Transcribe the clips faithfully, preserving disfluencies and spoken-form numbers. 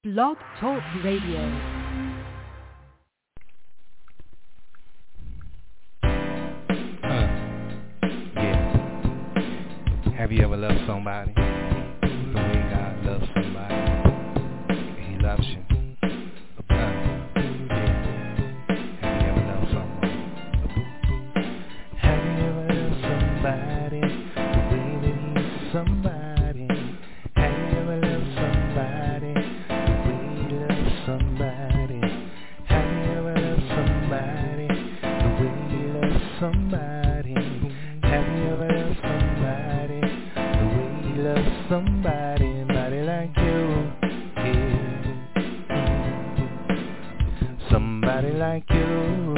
Blog Talk Radio. Have you ever loved somebody the way God loves somebody? He loves you. Uh, yeah. Have you ever loved someone? Have you ever loved somebody the way that He loves somebody? Have you ever loved somebody the way He loves somebody? Have you ever loved somebody the way He loves somebody? Have you ever loved somebody? Love somebody, somebody like you, yeah. Somebody like you,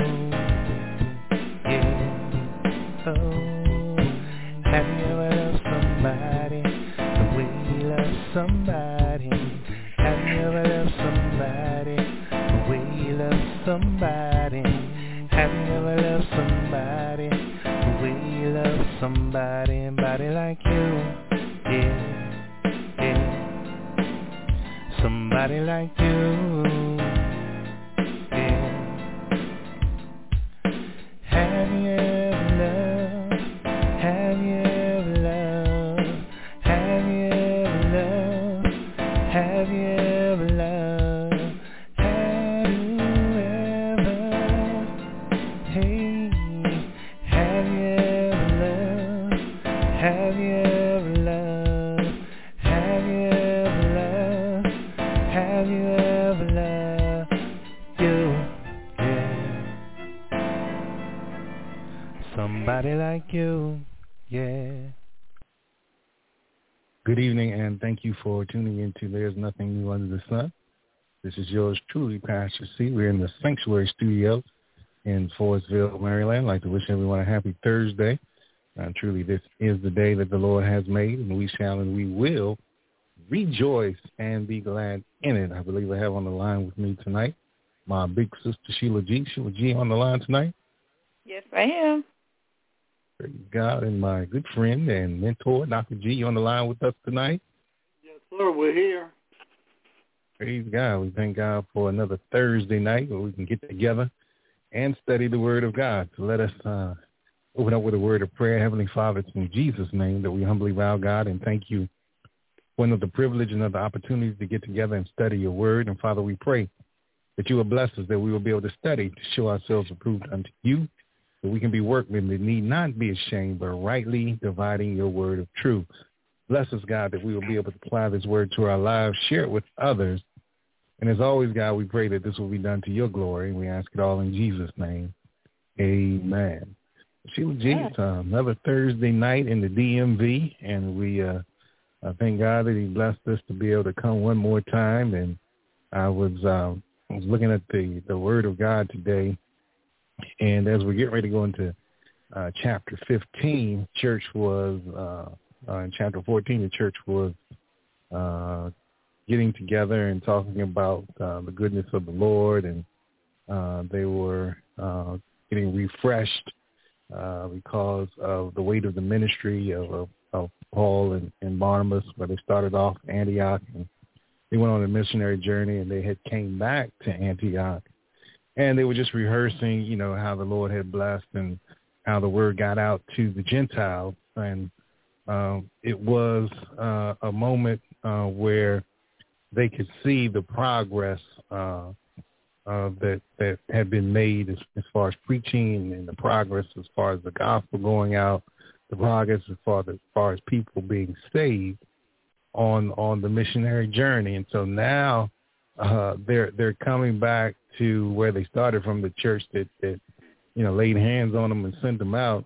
yeah. Oh, have you ever loved somebody the way you love somebody? Have you ever loved somebody the way you love somebody? Have you ever loved somebody the way you love somebody, somebody like you? Yeah, yeah, somebody like you, yeah. Have you ever loved, have you ever loved, have you ever loved, have you ever loved, have you ever, hey, have you ever loved, have you ever loved? Somebody like you, yeah. Good evening, and thank you for tuning into There's Nothing New Under the Sun. This is yours truly, Pastor C. We're in the Sanctuary Studio in Forestville, Maryland. I'd like to wish everyone a happy Thursday. Uh, truly, this is the day that the Lord has made, and we shall and we will rejoice and be glad in it. I believe I have on the line with me tonight my big sister, Sheila G. Sheila G on the line tonight. Yes, I am. Praise God, and my good friend and mentor, Doctor G, on the line with us tonight. Yes, sir, we're here. Praise God. We thank God for another Thursday night where we can get together and study the Word of God. So let us uh, open up with a word of prayer. Heavenly Father, it's in Jesus' name that we humbly bow, God, and thank you for another privilege and another opportunity to get together and study your Word. And, Father, we pray that you will bless us, that we will be able to study to show ourselves approved unto you, that we can be workmen that need not be ashamed, but rightly dividing your word of truth. Bless us, God, that we will be able to apply this word to our lives, share it with others. And as always, God, we pray that this will be done to your glory. We ask it all in Jesus' name. Amen. Sheila G, it's uh, another Thursday night in the D M V, and we uh, I thank God that he blessed us to be able to come one more time. And I was, uh, I was looking at the, the word of God today. And as we get ready to go into uh, chapter fifteen, church was, uh, uh, in chapter fourteen, the church was uh, getting together and talking about uh, the goodness of the Lord, and uh, they were uh, getting refreshed uh, because of the weight of the ministry of, of, of Paul and, and Barnabas, where they started off in Antioch, and they went on a missionary journey, and they had came back to Antioch. And they were just rehearsing, you know, how the Lord had blessed and how the word got out to the Gentiles. And um, it was uh, a moment uh, where they could see the progress uh, uh, that that had been made as, as far as preaching, and the progress as far as the gospel going out, the progress as far as, as far as people being saved on on the missionary journey. And so now uh, they're they're coming back to where they started from, the church that, that, you know, laid hands on them and sent them out.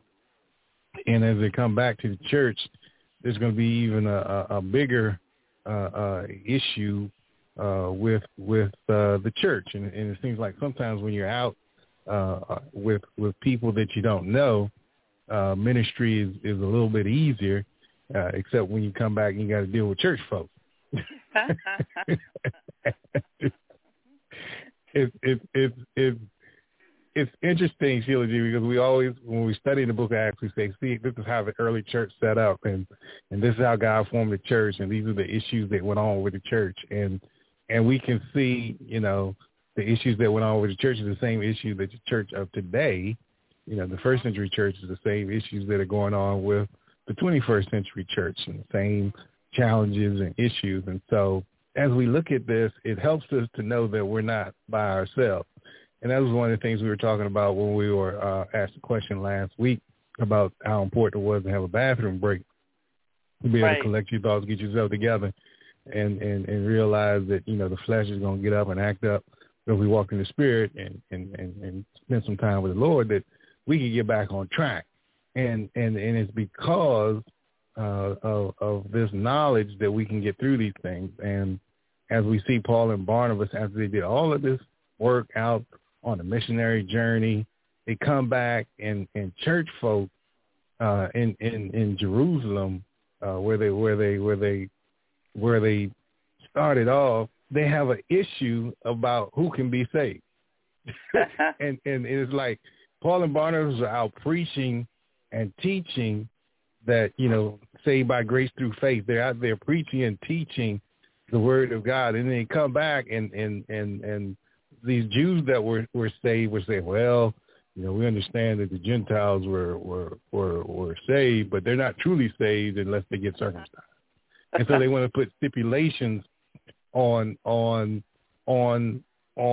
And as they come back to the church, there's going to be even a, a, a bigger uh, uh, issue uh, with with uh, the church. And, and it seems like sometimes when you're out uh, with with people that you don't know, uh, ministry is, is a little bit easier, uh, except when you come back and you got to deal with church folks. It's it, it, it, it's interesting, Sheila G, because we always, when we study the book of Acts, we say, see, this is how the early church set up, and, and this is how God formed the church, and these are the issues that went on with the church. And and we can see, you know, the issues that went on with the church is the same issue that the church of today, you know, the first century church is the same issues that are going on with the twenty-first century church, and the same challenges and issues. And so as we look at this, it helps us to know that we're not by ourselves. And that was one of the things we were talking about when we were uh, asked a question last week about how important it was to have a bathroom break, to be able right. to collect your thoughts, get yourself together, and, and, and realize that, you know, the flesh is going to get up and act up. If we walk in the Spirit and, and, and, and spend some time with the Lord, that we can get back on track. And and, and it's because uh, of, of this knowledge that we can get through these things. And as we see Paul and Barnabas, after they did all of this work out on a missionary journey, they come back, and, and church folk uh, in, in, in Jerusalem, uh, where they where they where they where they started off, they have an issue about who can be saved. and and it's like Paul and Barnabas are out preaching and teaching that, you know, saved by grace through faith. They're out there preaching and teaching the word of God. And then they come back, and, and, and, and these Jews that were, were saved would say, well, you know, we understand that the Gentiles were, were, were, were saved, but they're not truly saved unless they get circumcised. And so they want to put stipulations on on on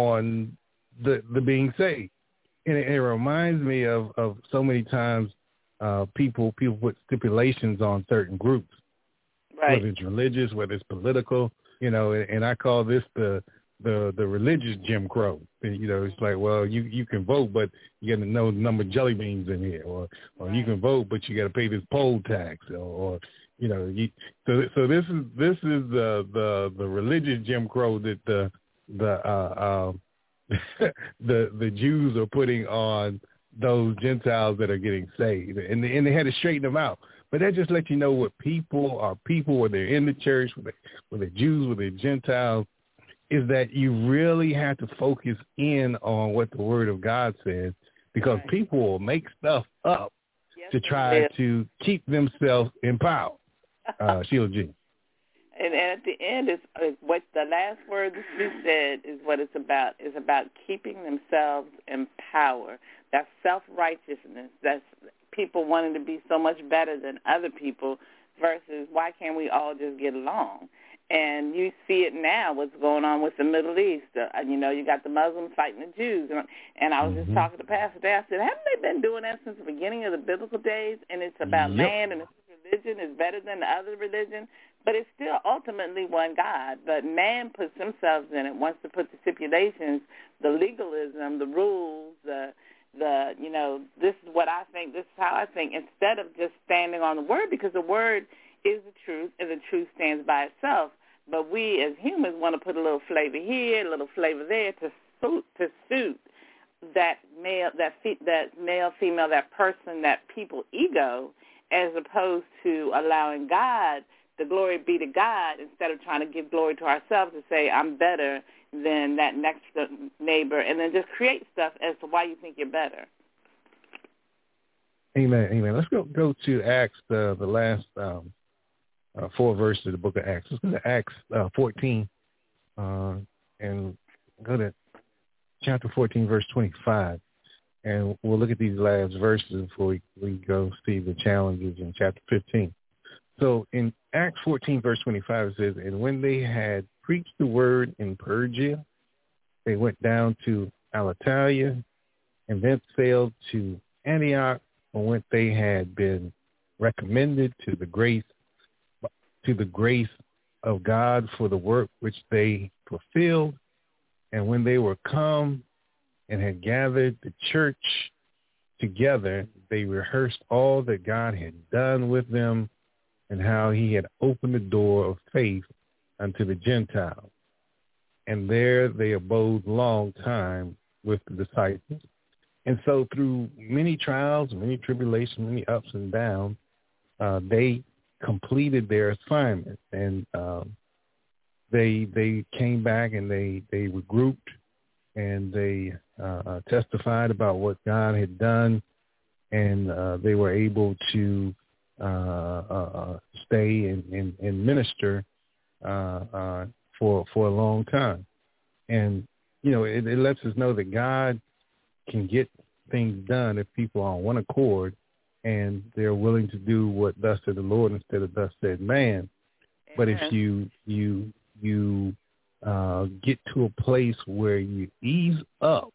on the the being saved. And it, it reminds me of, of so many times uh, people people put stipulations on certain groups, right. whether it's religious, whether it's political, you know, and, and I call this the the the religious Jim Crow. You know, it's like, well, you, you can vote, but you got to know the number of jelly beans in here, or or right. you can vote, but you got to pay this poll tax, or, or you know, you, so so this is this is the the, the religious Jim Crow that the the uh, uh, the the Jews are putting on those Gentiles that are getting saved, and they, and they had to straighten them out. But that just lets you know what people are people, whether they're in the church, whether they're Jews, whether they're Gentiles, is that you really have to focus in on what the Word of God says, because right. people will make stuff up yes, to try to keep themselves in power. Uh, Sheila G. And, and at the end, is uh, what the last word that you said is what it's about. Is about keeping themselves in power. That's self-righteousness. That's people wanting to be so much better than other people versus why can't we all just get along? And you see it now, what's going on with the Middle East. Uh, you know, you got the Muslims fighting the Jews. And, and I was mm-hmm. just talking to Pastor today. I said, haven't they been doing that since the beginning of the biblical days? And it's about yep. man, and it's religion is better than the other religion. But it's still ultimately one God. But man puts themselves in it, wants to put the stipulations, the legalism, the rules, the, the you know, this is what I think, this is how I think, instead of just standing on the Word, because the Word is the truth, and the truth stands by itself. But we as humans want to put a little flavor here, a little flavor there to suit to suit that male, that fe- that male, female, that person, that people ego, as opposed to allowing God, the glory be to God, instead of trying to give glory to ourselves to say I'm better than that next neighbor, and then just create stuff as to why you think you're better. Amen. Amen. Let's go go to Acts, the the last. Um, Uh, four verses of the book of Acts. Let's go to Acts uh, fourteen uh, and go to chapter fourteen, verse twenty-five. And we'll look at these last verses before we, we go see the challenges in chapter fifteen. So in Acts fourteen, verse twenty-five, it says, and when they had preached the word in Persia, they went down to Alatia and then sailed to Antioch, from whence they had been recommended to the grace to the grace of God for the work which they fulfilled. And when they were come and had gathered the church together, they rehearsed all that God had done with them and how he had opened the door of faith unto the Gentiles. And there they abode long time with the disciples. And so through many trials, many tribulations, many ups and downs, uh, they completed their assignment, and um, they they came back and they, they regrouped, and they uh, testified about what God had done, and uh, they were able to uh, uh, stay and, and, and minister uh, uh, for for a long time. And, you know, it, it lets us know that God can get things done if people are on one accord and they're willing to do what thus said the Lord instead of thus said man. Amen. But if you you you uh, get to a place where you ease up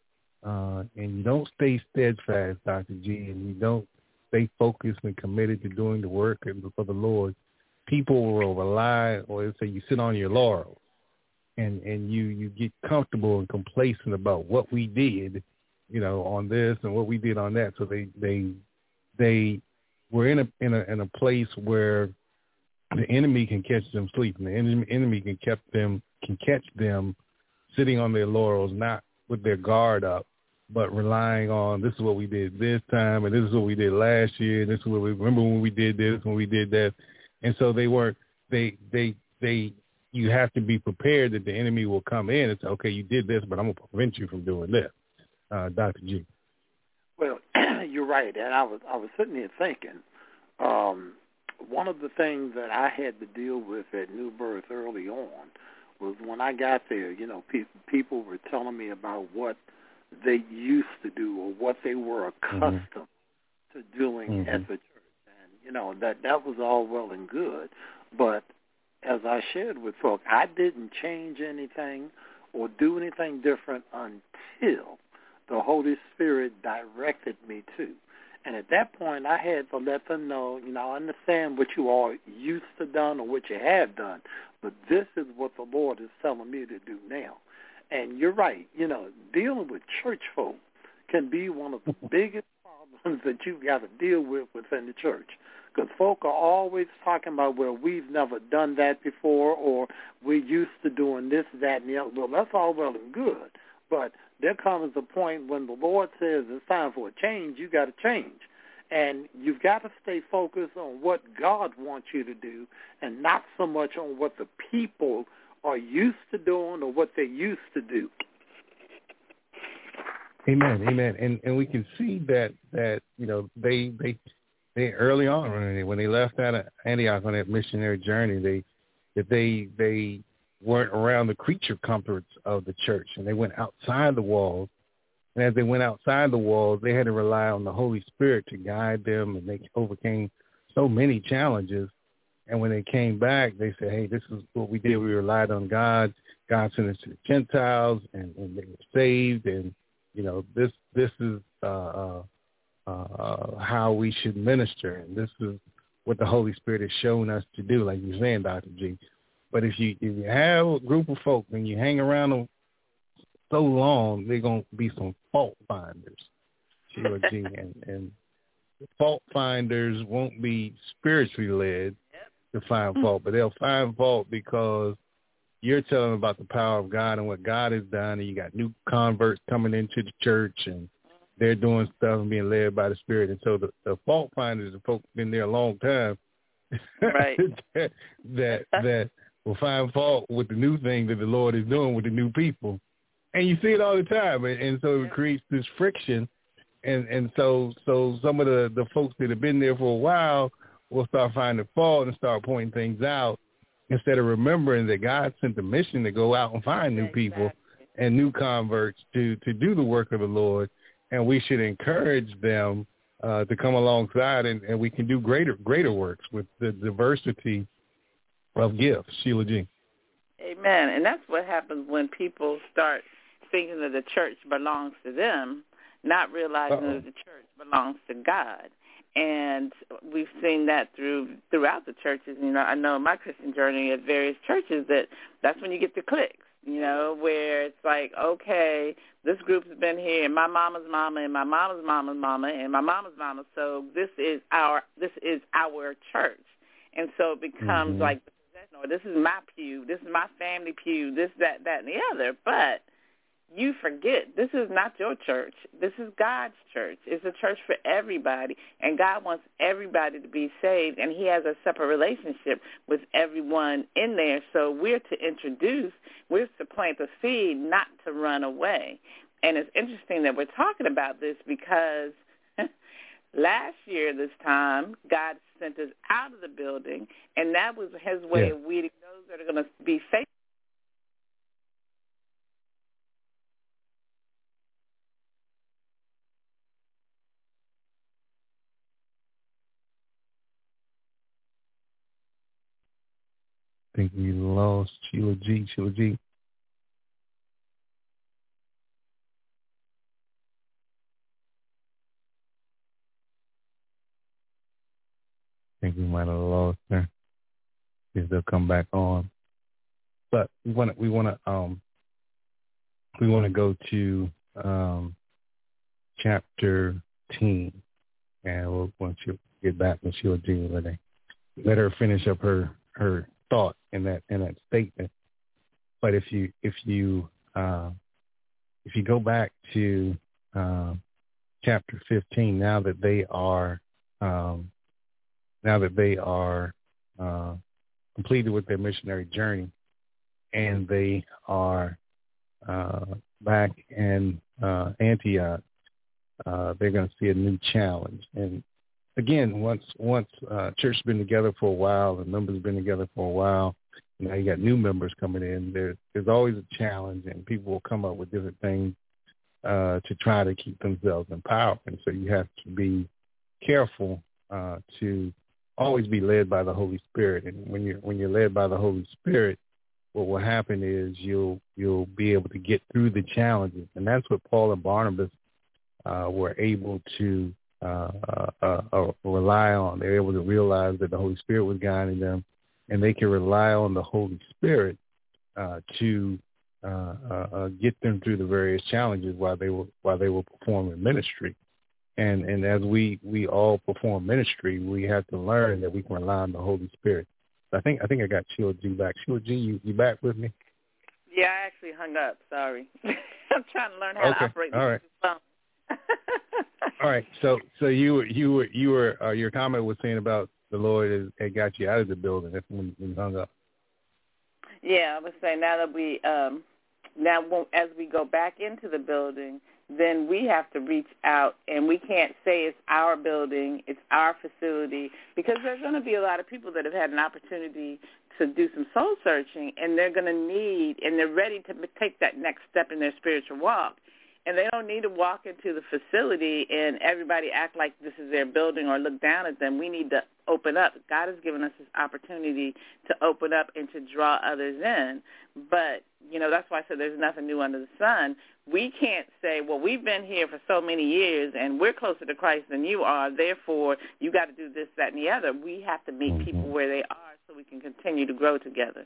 uh, and you don't stay steadfast, Doctor G, and you don't stay focused and committed to doing the work for the Lord, people will rely, or they say you sit on your laurels and, and you, you get comfortable and complacent about what we did, you know, on this and what we did on that. So they they they were in a in a in a place where the enemy can catch them sleeping. The enemy, enemy can catch them can catch them sitting on their laurels, not with their guard up, but relying on this is what we did this time, and this is what we did last year, and this is what we remember when we did this, when we did that. And so they weren't they they they you have to be prepared that the enemy will come in and say, okay, you did this, but I'm gonna prevent you from doing this. Uh, Doctor G. Well, you're right, and I was I was sitting there thinking, um, one of the things that I had to deal with at New Birth early on was when I got there, you know, pe- people were telling me about what they used to do or what they were accustomed mm-hmm. to doing mm-hmm. at the church. And, you know, that, that was all well and good. But as I shared with folks, I didn't change anything or do anything different until the Holy Spirit directed me to. And at that point, I had to let them know, you know, I understand what you all used to done or what you have done, but this is what the Lord is telling me to do now. And you're right, you know, dealing with church folk can be one of the biggest problems that you've got to deal with within the church. Because folk are always talking about, well, we've never done that before, or we're used to doing this, that, and the other. Well, that's all well and good. But there comes a point when the Lord says it's time for a change, you got to change. And you've got to stay focused on what God wants you to do and not so much on what the people are used to doing or what they used to do. Amen, amen. And and we can see that, that you know, they they they early on when they, when they left out of Antioch on that missionary journey, they that they they weren't around the creature comforts of the church, and they went outside the walls. And as they went outside the walls, they had to rely on the Holy Spirit to guide them, and they overcame so many challenges. And when they came back, they said, hey, this is what we did. We relied on God. God sent us to the Gentiles, and, and they were saved. And, you know, this this is uh, uh, uh, how we should minister. And this is what the Holy Spirit has shown us to do, like you're saying, Doctor G. But if you if you have a group of folk and you hang around them so long, they're going to be some fault finders, Sheila G. And, and fault finders won't be spiritually led to find fault, but they'll find fault because you're telling them about the power of God and what God has done, and you got new converts coming into the church, and they're doing stuff and being led by the Spirit. And so the, the fault finders are folks been there a long time, right? that, that that will find fault with the new thing that the Lord is doing with the new people. And you see it all the time, and, and so it creates this friction, and, and so so some of the, the folks that have been there for a while will start finding fault and start pointing things out instead of remembering that God sent the mission to go out and find new people and new converts to, to do the work of the Lord, and we should encourage them uh, to come alongside, and, and we can do greater greater works with the diversity of gifts. Sheila G. Amen. And that's what happens when people start thinking that the church belongs to them, not realizing Uh-oh. that the church belongs to God. And we've seen that through throughout the churches. You know, I know in my Christian journey at various churches that that's when you get the cliques, you know, where it's like, okay, this group's been here, and my mama's mama, and my mama's mama's mama, and my mama's mama, so this is our this is our church. And so it becomes mm-hmm. like, or this is my pew, this is my family pew, this, that, that, and the other. But you forget, this is not your church. This is God's church. It's a church for everybody, and God wants everybody to be saved, and he has a separate relationship with everyone in there. So we're to introduce, we're to plant the seed, not to run away. And it's interesting that we're talking about this because last year this time, God sent us out of the building, and that was his way yeah. of weeding those that are going to be faithful think we lost Sheila G. Sheila G. I think we might have lost her. If they'll come back on. But we want to we want to um we want to go to um chapter ten, and we'll, once you get back, Miss Sheila G, let her let her finish up her her thought in that in that statement. But if you if you uh, if you go back to uh, chapter fifteen, now that they are um, now that they are uh, completed with their missionary journey, and they are uh, back in uh, Antioch, uh, they're going to see a new challenge. And again, once once uh, church has been together for a while, the members have been together for a while, now you got new members coming in. There's there's always a challenge, and people will come up with different things uh, to try to keep themselves in power. And so you have to be careful uh, to always be led by the Holy Spirit. And when you're when you're led by the Holy Spirit, what will happen is you'll you'll be able to get through the challenges, and that's what Paul and Barnabas uh, were able to uh, uh, uh, rely on. They're able to realize that the Holy Spirit was guiding them, and they can rely on the Holy Spirit uh, to uh, uh, uh, get them through the various challenges while they were while they were performing ministry. And and as we, we all perform ministry, we have to learn that we can rely on the Holy Spirit. I think I think I got Sheila G back. Sheila G, you, you back with me? Yeah, I actually hung up. Sorry, I'm trying to learn how okay. to operate all right. the phone. all right. So so you were you were you were uh, your comment was saying about the Lord has, had got you out of the building. That's when, when you hung up. Yeah, I was saying now that we um, now as we go back into the building, then we have to reach out, and we can't say it's our building, it's our facility, because there's going to be a lot of people that have had an opportunity to do some soul searching, and they're going to need, and they're ready to take that next step in their spiritual walk. And they don't need to walk into the facility and everybody act like this is their building or look down at them. We need to open up. God has given us this opportunity to open up and to draw others in. But, you know, that's why I said there's nothing new under the sun. We can't say, well, we've been here for so many years and we're closer to Christ than you are, therefore you got to do this, that, and the other. We have to meet mm-hmm. people where they are so we can continue to grow together.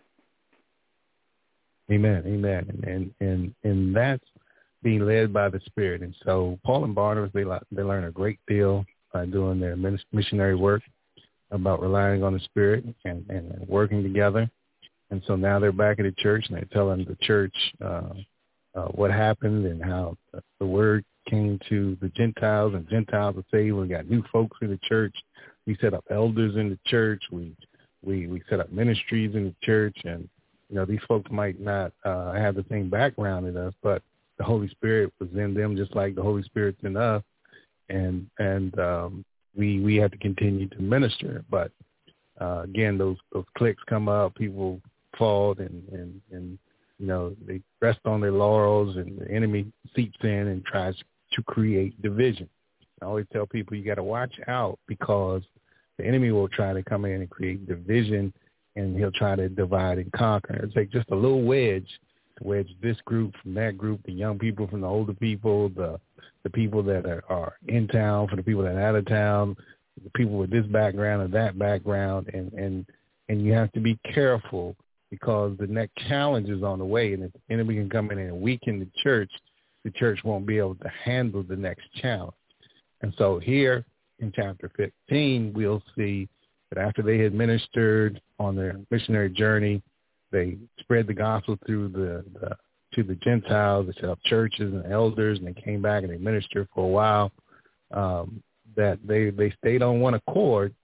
Amen, amen. And, and, and, and that's being led by the Spirit. And so Paul and Barnabas, they they learn a great deal by doing their missionary work about relying on the Spirit and, and working together. And so now they're back at the church, and they're telling the church uh, uh, what happened and how the word came to the Gentiles, and Gentiles are saved. We got new folks in the church. We set up elders in the church. We we we set up ministries in the church. And, you know, these folks might not uh, have the same background as us, but the Holy Spirit was in them just like the Holy Spirit's in us, and and um, we we have to continue to minister. But uh, again, those those cliques come up, people fall, and, and and you know they rest on their laurels, and the enemy seeps in and tries to create division. I always tell people you got to watch out, because the enemy will try to come in and create division, and he'll try to divide and conquer. It's like just a little wedge. Wedge this group from that group, the young people from the older people, the the people that are, are in town from the people that are out of town, the people with this background or that background, and, and, and you have to be careful, because the next challenge is on the way, and if the enemy can come in and weaken the church, the church won't be able to handle the next challenge. And so here in chapter fifteen, we'll see that after they had ministered on their missionary journey, they spread the gospel through the, the to the Gentiles. They set up churches and elders, and they came back and they ministered for a while. Um, that they, they stayed on one accord,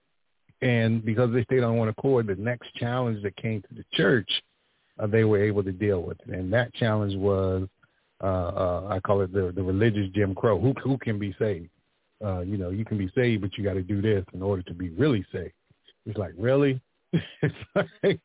and because they stayed on one accord, the next challenge that came to the church, uh, they were able to deal with it. And that challenge was, uh, uh, I call it the, the religious Jim Crow. Who who can be saved? Uh, you know, you can be saved, but you got to do this in order to be really saved. It's like, really? It's like,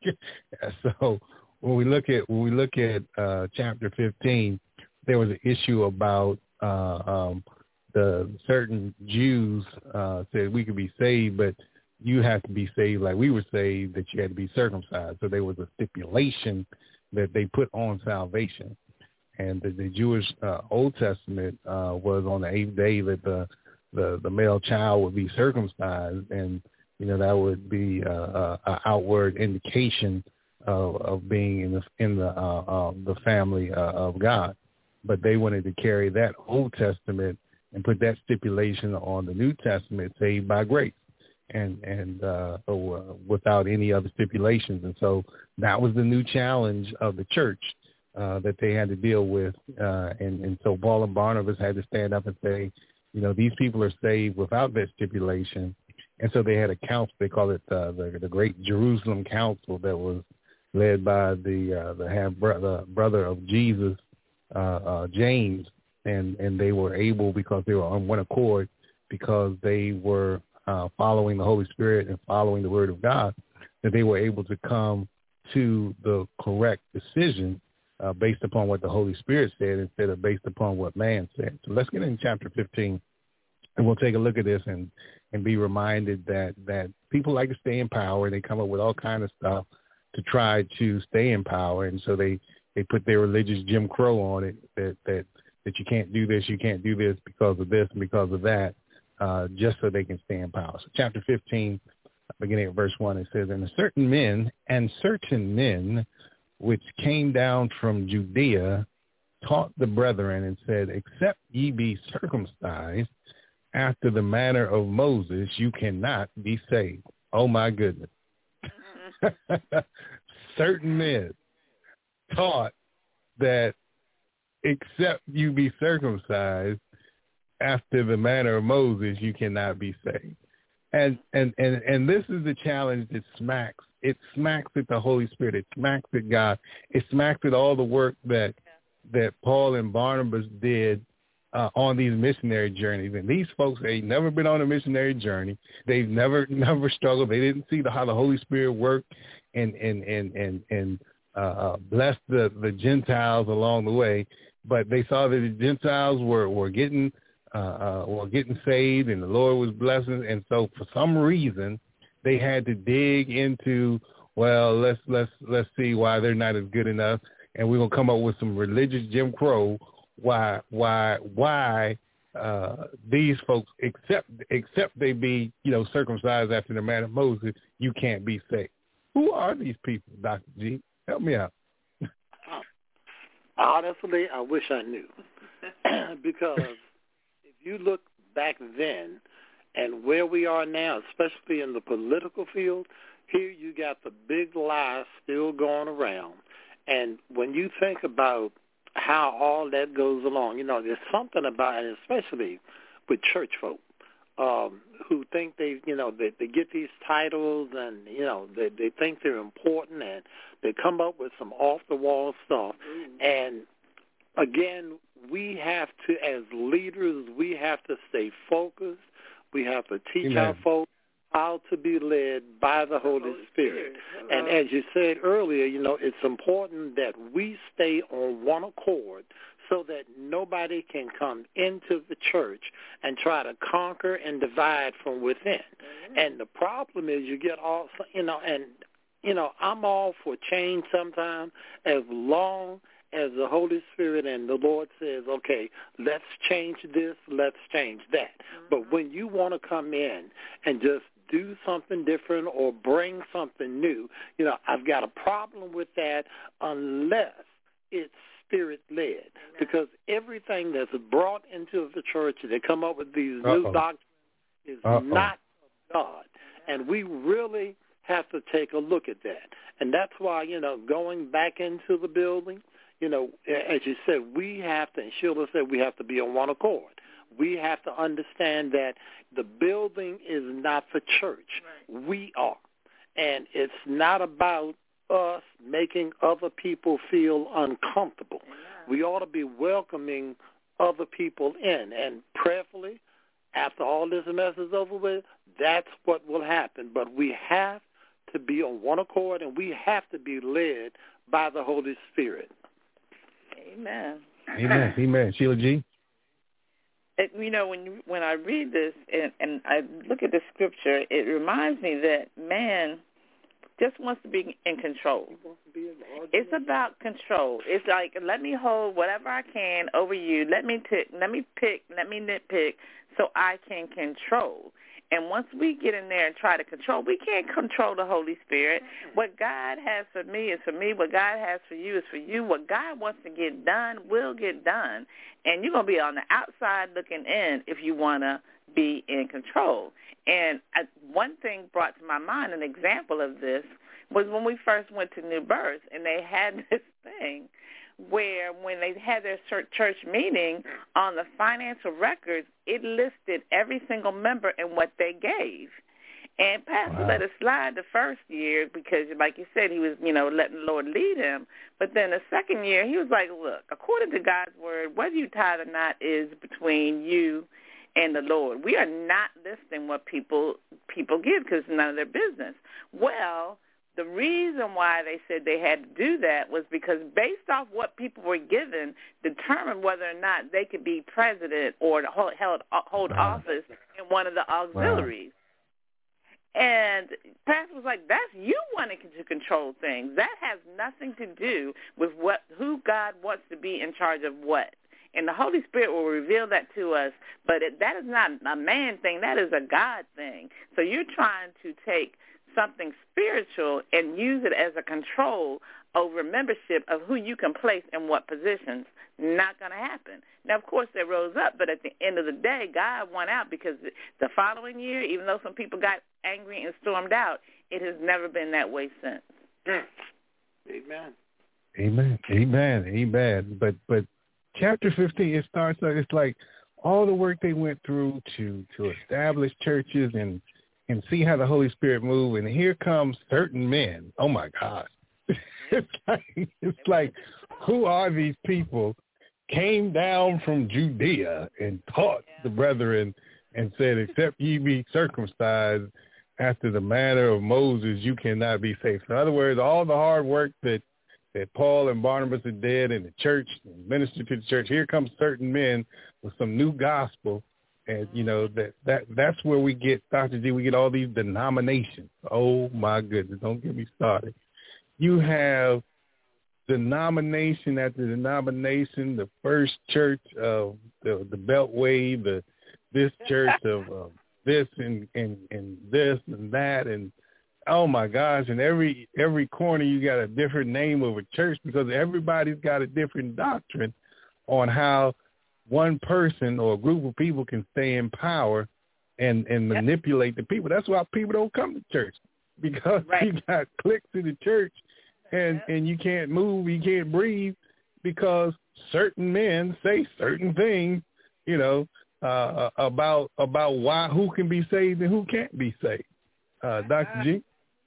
so when we look at when we look at uh, chapter fifteen, there was an issue about uh, um, the certain Jews uh, said we could be saved, but you have to be saved like we were saved, that you had to be circumcised. So there was a stipulation that they put on salvation. And the, the Jewish uh, Old Testament uh, was on the eighth day that the, the the male child would be circumcised, and you know that would be an uh, uh, outward indication of, of being in the in the uh, uh, the family uh, of God. But they wanted to carry that Old Testament and put that stipulation on the New Testament, saved by grace, and and uh, without any other stipulations. And so that was the new challenge of the church uh, that they had to deal with. Uh, and, and so Paul and Barnabas had to stand up and say, you know, these people are saved without that stipulation. And so they had a council. They call it uh, the, the Great Jerusalem Council, that was led by the uh, the half brother brother of Jesus, uh, uh, James, and and they were able, because they were on one accord, because they were uh, following the Holy Spirit and following the Word of God, that they were able to come to the correct decision uh, based upon what the Holy Spirit said instead of based upon what man said. So let's get into chapter fifteen, and we'll take a look at this and and be reminded that that people like to stay in power. They come up with all kind of stuff to try to stay in power, and so they, they put their religious Jim Crow on it, that, that that you can't do this, you can't do this because of this and because of that, uh, just so they can stay in power. So chapter fifteen, beginning at verse one, it says, "And certain men and certain men which came down from Judea taught the brethren and said, Except ye be circumcised after the manner of Moses, you cannot be saved." Oh, my goodness. Certain men taught that except you be circumcised after the manner of Moses, you cannot be saved. And and, and, and this is the challenge that smacks. It smacks at the Holy Spirit. It smacks at God. It smacks at all the work that that Paul and Barnabas did uh, on these missionary journeys. And these folks, they've never been on a missionary journey. They've never never struggled. They didn't see the, how the Holy Spirit worked and and and and, and uh, uh, blessed the, the Gentiles along the way. But they saw that the Gentiles were were getting uh, uh, were getting saved, and the Lord was blessing. And so, for some reason, they had to dig into, well, let's let's let's see why they're not as good enough, and we're gonna come up with some religious Jim Crow. Why why why uh, these folks, except except they be you know circumcised after the manner of Moses, you can't be saved. Who are these people, Doctor G? Help me out. Honestly, I wish I knew, because if you look back then and where we are now, especially in the political field, here you got the big lie still going around. And when you think about how all that goes along, you know, there's something about it, especially with church folk um, who think they, you know, they, they get these titles and, you know, they, they think they're important, and they come up with some off-the-wall stuff. Mm. And, again, we have to, as leaders, we have to stay focused. We have to teach Amen. Our folks how to be led by the Holy, Holy Spirit. Spirit. Uh-huh. And as you said earlier, you know, it's important that we stay on one accord so that nobody can come into the church and try to conquer and divide from within. Mm-hmm. And the problem is you get all, you know, and, you know, I'm all for change sometimes as long as the Holy Spirit and the Lord says, okay, let's change this, let's change that. Mm-hmm. But when you want to come in and just do something different or bring something new, you know, I've got a problem with that unless it's Spirit-led. Amen. Because everything that's brought into the church, they come up with these Uh-oh. new doctrines, is Uh-oh. not of God. Amen. And we really have to take a look at that. And that's why, you know, going back into the building, you know, as you said, we have to, and Sheila said, we have to be on one accord. We have to understand that the building is not the church. Right. We are. And it's not about us making other people feel uncomfortable. Yeah. We ought to be welcoming other people in. And prayerfully, after all this mess is over with, that's what will happen. But we have to be on one accord, and we have to be led by the Holy Spirit. Amen. Amen. Amen. Sheila G? it, you know, when you, when I read this and, and I look at the scripture, it reminds me that man just wants to be in control. It's about control. It's like, let me hold whatever I can over you. Let me tick, let me pick, let me nitpick so I can control. And once we get in there and try to control, we can't control the Holy Spirit. What God has for me is for me. What God has for you is for you. What God wants to get done will get done. And you're going to be on the outside looking in if you want to be in control. And I, one thing brought to my mind, an example of this, was when we first went to New Birth, and they had this thing where when they had their church meeting, on the financial records, it listed every single member and what they gave. And Pastor wow. let it slide the first year because, like you said, he was, you know, letting the Lord lead him. But then the second year, he was like, look, according to God's word, whether you tithe or not is between you and the Lord. We are not listing what people people give because it's none of their business. Well, the reason why they said they had to do that was because based off what people were given determined whether or not they could be president or hold, held, hold wow. office in one of the auxiliaries. Wow. And Pastor was like, that's you wanting to control things. That has nothing to do with what who God wants to be in charge of what. And the Holy Spirit will reveal that to us, but it, that is not a man thing. That is a God thing. So you're trying to take something spiritual and use it as a control over membership of who you can place in what positions. Not going to happen. Now, of course, they rose up, but at the end of the day, God won out because the following year, even though some people got angry and stormed out, it has never been that way since. Amen. Amen. Amen. Amen. But but chapter fifteen, it starts like it's like all the work they went through to to establish churches and and see how the Holy Spirit move, and here comes certain men. Oh my gosh. it's like it's like who are these people? Came down from Judea and taught the brethren and said, except ye be circumcised after the manner of Moses, you cannot be saved. So in other words, all the hard work that, that Paul and Barnabas had did in the church and ministered to the church, here comes certain men with some new gospel. And, you know, that, that that's where we get, Doctor G, we get all these denominations. Oh, my goodness, don't get me started. You have denomination after denomination, the first church of the, the Beltway, the this church of uh, this and, and, and this and that. And, oh, my gosh, and every every corner you got a different name of a church because everybody's got a different doctrine on how one person or a group of people can stay in power and, and manipulate the people. That's why people don't come to church because right. you got cliques in the church and, and you can't move, you can't breathe because certain men say certain things, you know, uh, about about why who can be saved and who can't be saved. Uh, Doctor G?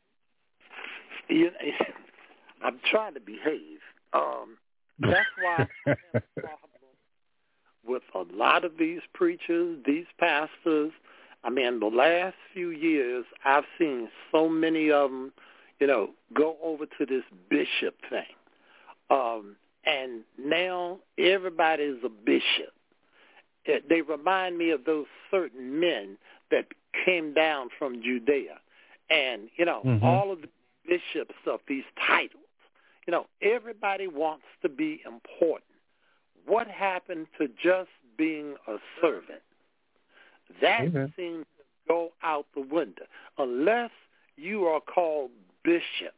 You know, I'm trying to behave. Um, that's why I have a problem with a lot of these preachers, these pastors. I mean, the last few years, I've seen so many of them, you know, go over to this bishop thing. Um, and now everybody is a bishop. They remind me of those certain men that came down from Judea. And, you know, mm-hmm. all of the bishop stuff, these titles, you know, everybody wants to be important. What happened to just being a servant? That Amen. Seems to go out the window unless you are called bishop.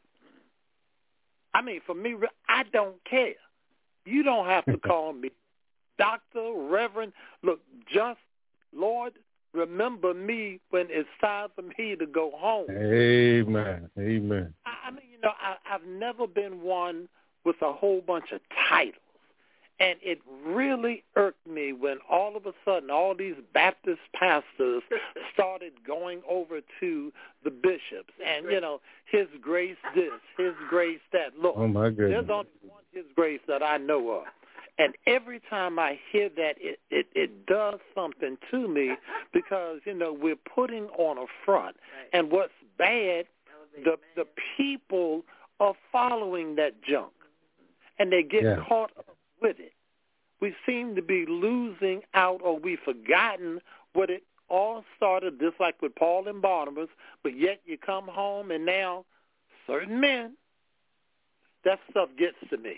I mean, for me, I don't care. You don't have to call me doctor, reverend. Look, just, Lord, remember me when it's time for me to go home. Amen. Amen. I, I mean, you know, I, I've never been one with a whole bunch of titles. And it really irked me when all of a sudden all these Baptist pastors started going over to the bishops and, you know, his grace this, his grace that. Look, oh my goodness. There's only one his grace that I know of. And every time I hear that, it, it, it does something to me because, you know, we're putting on a front. And what's bad, the the people are following that junk. And they get yeah. caught up with it. We seem seem to be losing out, or we've forgotten what it all started, just like with Paul and Barnabas, but yet you come home and now certain men, that stuff gets to me.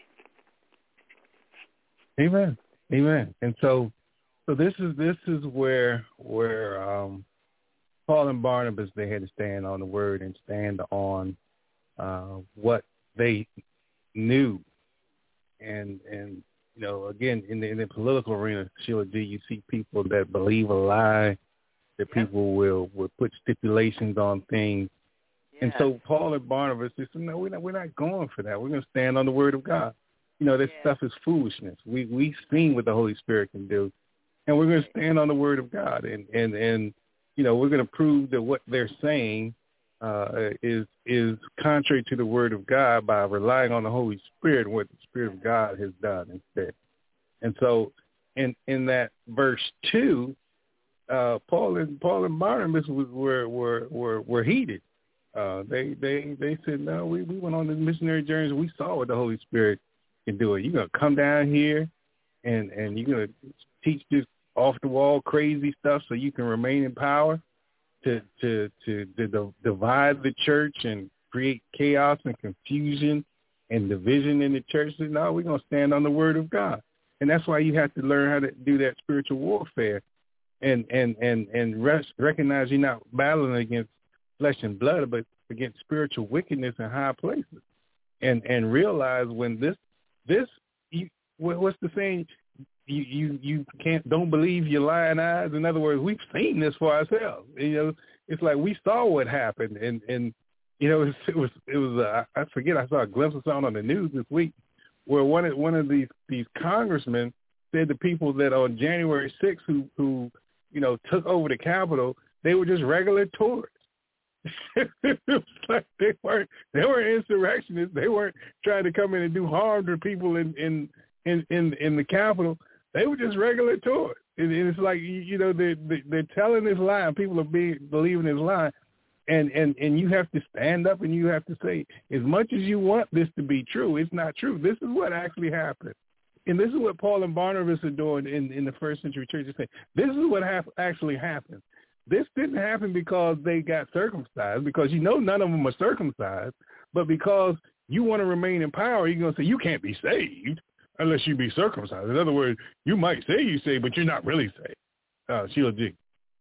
Amen. Amen. And so so this is this is where where um, Paul and Barnabas, they had to stand on the word and stand on uh, what they knew. And and you know, again, in the in the political arena, Sheila G, you see people that believe a lie, that people will, will put stipulations on things. Yes. And so Paul and Barnabas said, no, we're not, we're not going for that. We're going to stand on the word of God. You know, this yes. stuff is foolishness. We, we've seen what the Holy Spirit can do, and we're going to stand on the word of God. And, and, and you know, we're going to prove that what they're saying uh, is is contrary to the word of God by relying on the Holy Spirit and what the Spirit of God has done instead. And so in in that verse two, Uh, Paul and Paul and Barnabas were were were were heated. Uh, they they they said, no, we, we went on the missionary journeys. We saw what the Holy Spirit can do. You're gonna come down here, and and you're gonna teach this off the wall crazy stuff so you can remain in power to to to, to divide the church and create chaos and confusion and division in the church. Said, no, we're gonna stand on the word of God, and that's why you have to learn how to do that spiritual warfare. And and and and rest, recognize you're not battling against flesh and blood, but against spiritual wickedness in high places. And and realize when this this you, what's the saying? You you you can't don't believe your lying eyes. In other words, we've seen this for ourselves. You know, it's like we saw what happened, and and you know it was it was, it was uh, I forget I saw a glimpse of something on the news this week where one of one of these these congressmen said to people that on January sixth who who you know, took over the Capitol, they were just regular tourists. It was like they weren't they weren't insurrectionists. They weren't trying to come in and do harm to people in in in, in, in the Capitol. They were just regular tourists. And it's like, you know, they, they, they're telling this lie, and people are being, believing this lie. And, and, and you have to stand up and you have to say, as much as you want this to be true, it's not true. This is what actually happened. And this is what Paul and Barnabas are doing in, in the first century church. They say, this is what ha- actually happened. This didn't happen because they got circumcised, because you know none of them are circumcised, but because you want to remain in power, you're going to say you can't be saved unless you be circumcised. In other words, you might say you saved, but you're not really saved. Uh, Sheila G.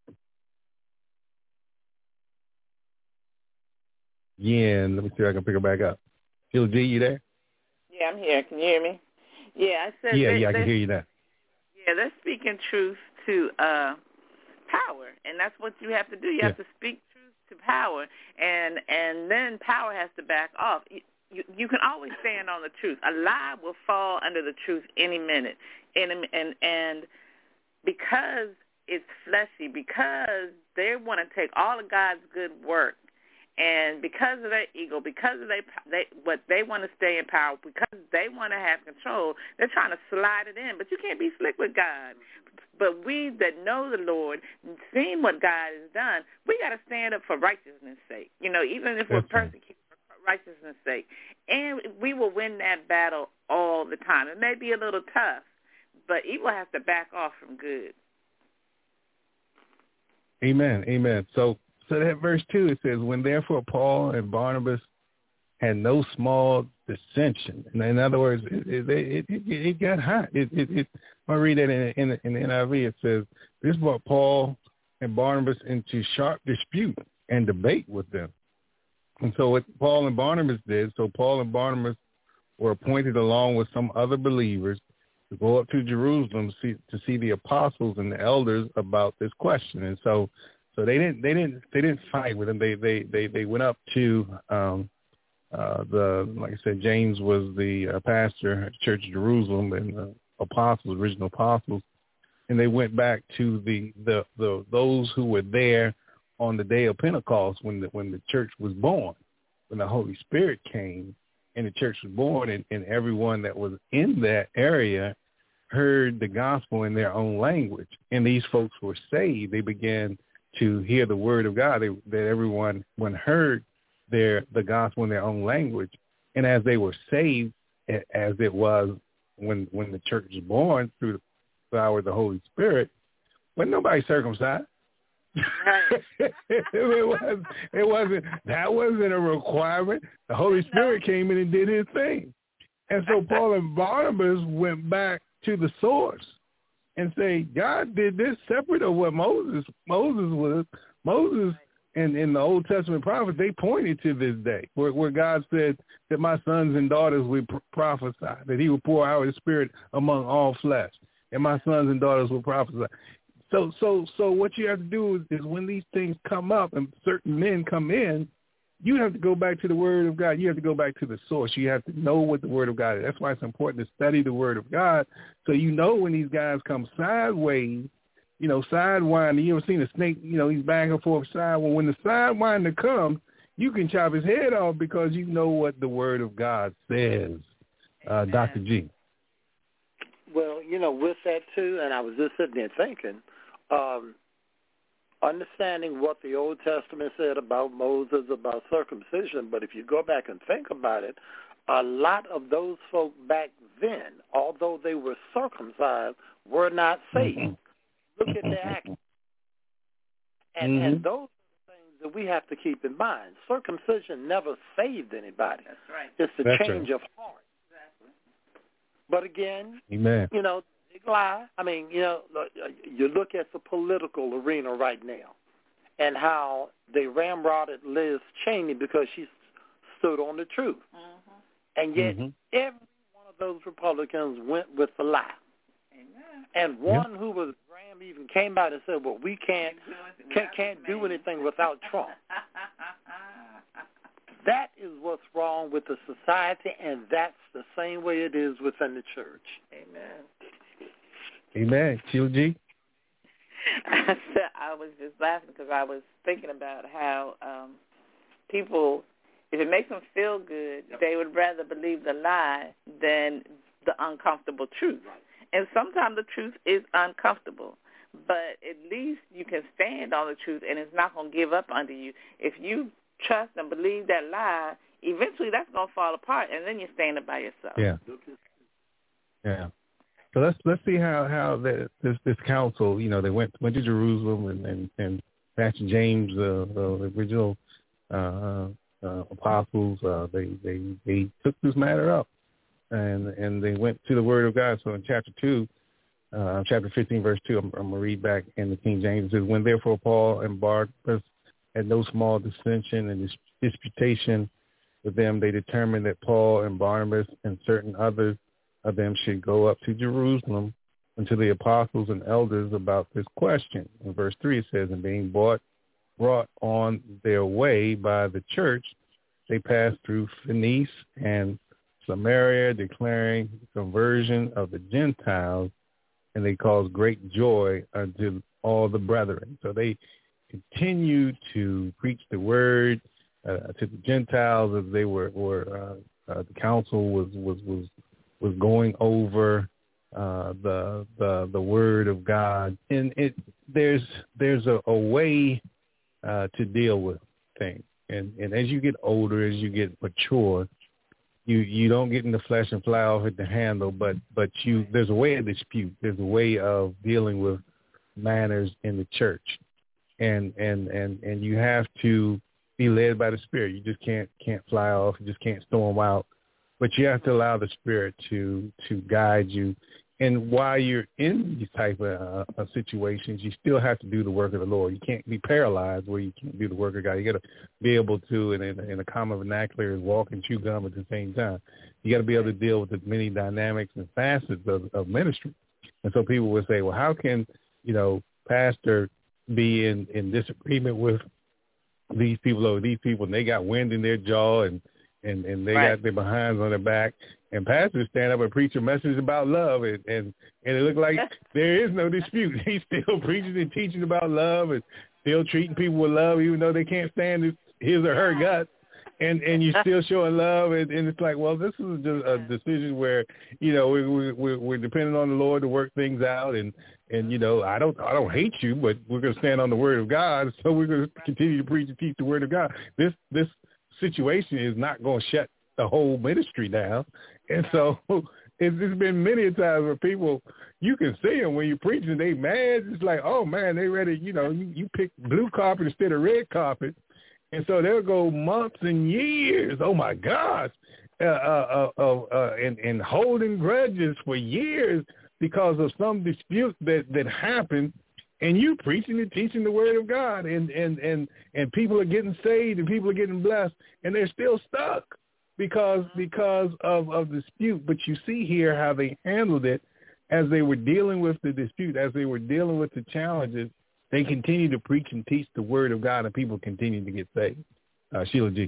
Yeah, and let me see if I can pick her back up. Sheila G, you there? Yeah, I'm here. Can you hear me? Yeah, I said. Yeah, they, yeah, I can they, hear you now. Yeah, they're speaking truth to uh, power, and that's what you have to do. You yeah. have to speak truth to power, and and then power has to back off. You, you, you can always stand on the truth. A lie will fall under the truth any minute, and and and because it's fleshy, because they want to take all of God's good work. And because of their ego, because of they, they what they want to stay in power, because they want to have control, they're trying to slide it in. But you can't be slick with God. But we that know the Lord, seeing what God has done, we got to stand up for righteousness' sake. You know, even if we're persecuted for righteousness' sake. And we will win that battle all the time. It may be a little tough, but evil has to back off from good. Amen, amen. So, So that verse two, it says, when therefore Paul and Barnabas had no small dissension. And in other words, it, it, it, it got hot. It, it, it, I read that in, in, in the N I V. It says, this brought Paul and Barnabas into sharp dispute and debate with them. And so what Paul and Barnabas did, so Paul and Barnabas were appointed along with some other believers to go up to Jerusalem to see, to see the apostles and the elders about this question. And so So they didn't. They didn't. They didn't fight with them. They. They. They. They went up to um, uh, the. Like I said, James was the uh, pastor at the Church of Jerusalem, and the apostles, original apostles, and they went back to the the, the those who were there on the day of Pentecost when the when the church was born, when the Holy Spirit came and the church was born, and, and everyone that was in that area heard the gospel in their own language, and these folks were saved. They began to hear the word of God, they, that everyone when heard their the gospel in their own language, and as they were saved, as it was when when the church was born through power of the Holy Spirit, but nobody circumcised. Right. it was it wasn't that wasn't a requirement. The Holy Spirit no. came in and did his thing. And so Paul and Barnabas went back to the source and say, God did this separate of what Moses Moses was. Moses and in the Old Testament prophets, they pointed to this day where, where God said that my sons and daughters would prophesy, that he would pour out his spirit among all flesh, and my sons and daughters will prophesy. So so so what you have to do is, is when these things come up and certain men come in, you have to go back to the Word of God. You have to go back to the source. You have to know what the Word of God is. That's why it's important to study the Word of God so you know when these guys come sideways, you know, sidewinding. You ever seen a snake, you know, he's back and forth side. Well, when the sidewinder comes, you can chop his head off because you know what the Word of God says, uh, Doctor G. Well, you know, with that, too, and I was just sitting there thinking, um, understanding what the Old Testament said about Moses, about circumcision, but if you go back and think about it, a lot of those folk back then, although they were circumcised, were not saved. Mm-hmm. Look at their actions. And, mm-hmm. and those are the things that we have to keep in mind. Circumcision never saved anybody. That's right. It's the That's change right. of heart. Exactly. But again, Amen. you know, big lie. I mean, you know, you look at the political arena right now and how they ramrodded Liz Cheney because she stood on the truth. Mm-hmm. And yet mm-hmm. every one of those Republicans went with the lie. Amen. And one yep. who was Graham even came out and said, well, we can't can't, can't do anything without Trump. That is what's wrong with the society, and that's the same way it is within the church. Amen. Amen. Q G? I, I was just laughing because I was thinking about how um, people, if it makes them feel good, yep. they would rather believe the lie than the uncomfortable truth. Right. And sometimes the truth is uncomfortable, but at least you can stand on the truth, and it's not going to give up under you. If you trust and believe that lie, eventually that's going to fall apart, and then you're standing by yourself. Yeah. Yeah. So let's let's see how how the, this this council, you know, they went went to Jerusalem and and, and Pastor James, uh, the original uh, uh, apostles, uh, they they they took this matter up. And and they went to the Word of God. So in chapter two, uh, chapter fifteen, verse two, I'm, I'm going to read back in the King James. It says, when therefore Paul and Barnabas had no small dissension and disputation with them, they determined that Paul and Barnabas and certain others of them should go up to Jerusalem unto the apostles and elders about this question. In verse three it says, and being brought, brought on their way by the church, they passed through Phoenice and Samaria, declaring the conversion of the Gentiles, and they caused great joy unto all the brethren. So they continued to preach the word uh, to the Gentiles as they were, were uh, uh, the council was was was was going over uh, the the the word of God, and it there's there's a, a way uh, to deal with things, and and as you get older, as you get mature. You you don't get in the flesh and fly off at the handle, but but you there's a way of dispute. There's a way of dealing with matters in the church, and and and and you have to be led by the Spirit. You just can't can't fly off. You just can't storm out, but you have to allow the Spirit to to guide you. And while you're in these type of, uh, of situations, you still have to do the work of the Lord. You can't be paralyzed where you can't do the work of God. You got to be able to, and in, in a common vernacular, is walk and chew gum at the same time. You got to be able to deal with the many dynamics and facets of, of ministry. And so people would say, well, how can, you know, pastor be in, in disagreement with these people or these people, and they got wind in their jaw and, and, and they right. got their behinds on their back. And pastors stand up and preach a message about love, and, and, and it looked like there is no dispute. He's still preaching and teaching about love and still treating people with love, even though they can't stand his, his or her guts. And and you're still showing love, and, and it's like, well, this is just a decision where, you know, we, we, we're, we're depending on the Lord to work things out. And, and you know, I don't I don't hate you, but we're going to stand on the Word of God, so we're going to continue to preach and teach the Word of God. This This situation is not going to shut the whole ministry down. And so it's, it's been many times where people, you can see them when you're preaching, they mad. It's like, oh, man, they ready, you know, you, you pick blue carpet instead of red carpet. And so they'll go months and years, oh, my gosh, uh, uh, uh, uh, and, and holding grudges for years because of some dispute that, that happened. And you preaching and teaching the word of God, and, and, and, and people are getting saved and people are getting blessed, and they're still stuck because because of, of dispute. But you see here how they handled it as they were dealing with the dispute, as they were dealing with the challenges. They continue to preach and teach the word of God, and people continue to get saved. Uh, Sheila G.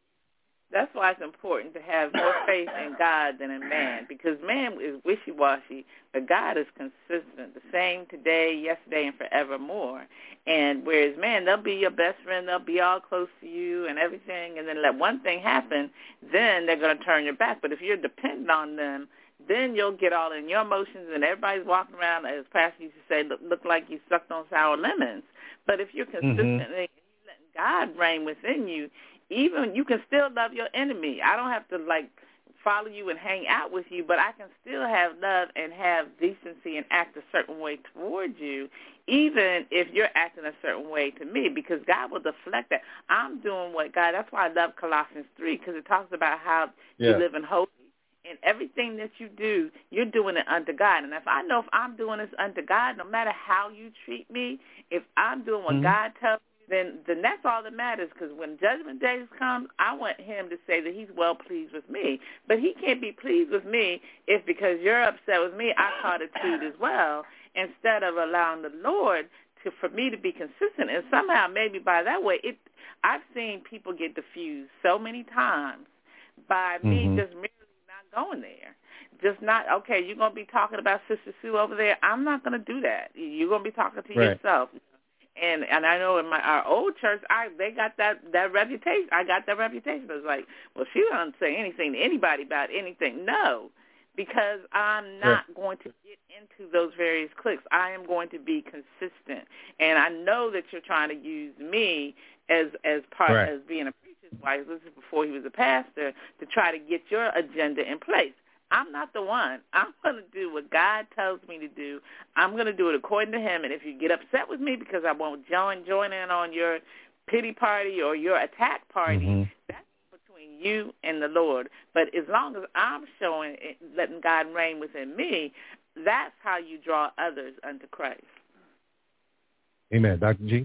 That's why it's important to have more faith in God than in man, because man is wishy-washy, but God is consistent, the same today, yesterday, and forevermore. And whereas man, they'll be your best friend, they'll be all close to you and everything, and then let one thing happen, then they're going to turn your back. But if you're dependent on them, then you'll get all in your emotions, and everybody's walking around, as Pastor used to say, look, look like you sucked on sour lemons. But if you're consistently mm-hmm. letting God reign within you, even you can still love your enemy. I don't have to, like, follow you and hang out with you, but I can still have love and have decency and act a certain way towards you, even if you're acting a certain way to me, because God will deflect that. I'm doing what God, that's why I love Colossians three, because it talks about how yeah. you live in holy. And everything that you do, you're doing it unto God. And if I know if I'm doing this unto God, no matter how you treat me, if I'm doing what mm-hmm. God tells me, then, then that's all that matters, because when Judgment Day comes, I want him to say that he's well pleased with me. But he can't be pleased with me if because you're upset with me, I caught a toot as well, instead of allowing the Lord to for me to be consistent. And somehow maybe by that way, it I've seen people get diffused so many times by me mm-hmm. just merely not going there. Just not, okay, you're going to be talking about Sister Sue over there. I'm not going to do that. You're going to be talking to right. yourself. And and I know in my our old church, I they got that, that reputation. I got that reputation. It was like, well, she doesn't say anything to anybody about anything. No, because I'm not yeah. going to get into those various cliques. I am going to be consistent. And I know that you're trying to use me as as part right. as being a preacher's wife. This is before he was a pastor, to try to get your agenda in place. I'm not the one. I'm going to do what God tells me to do. I'm going to do it according to him. And if you get upset with me because I won't join join in on your pity party or your attack party, mm-hmm. that's between you and the Lord. But as long as I'm showing, letting God reign within me, that's how you draw others unto Christ. Amen. Doctor G?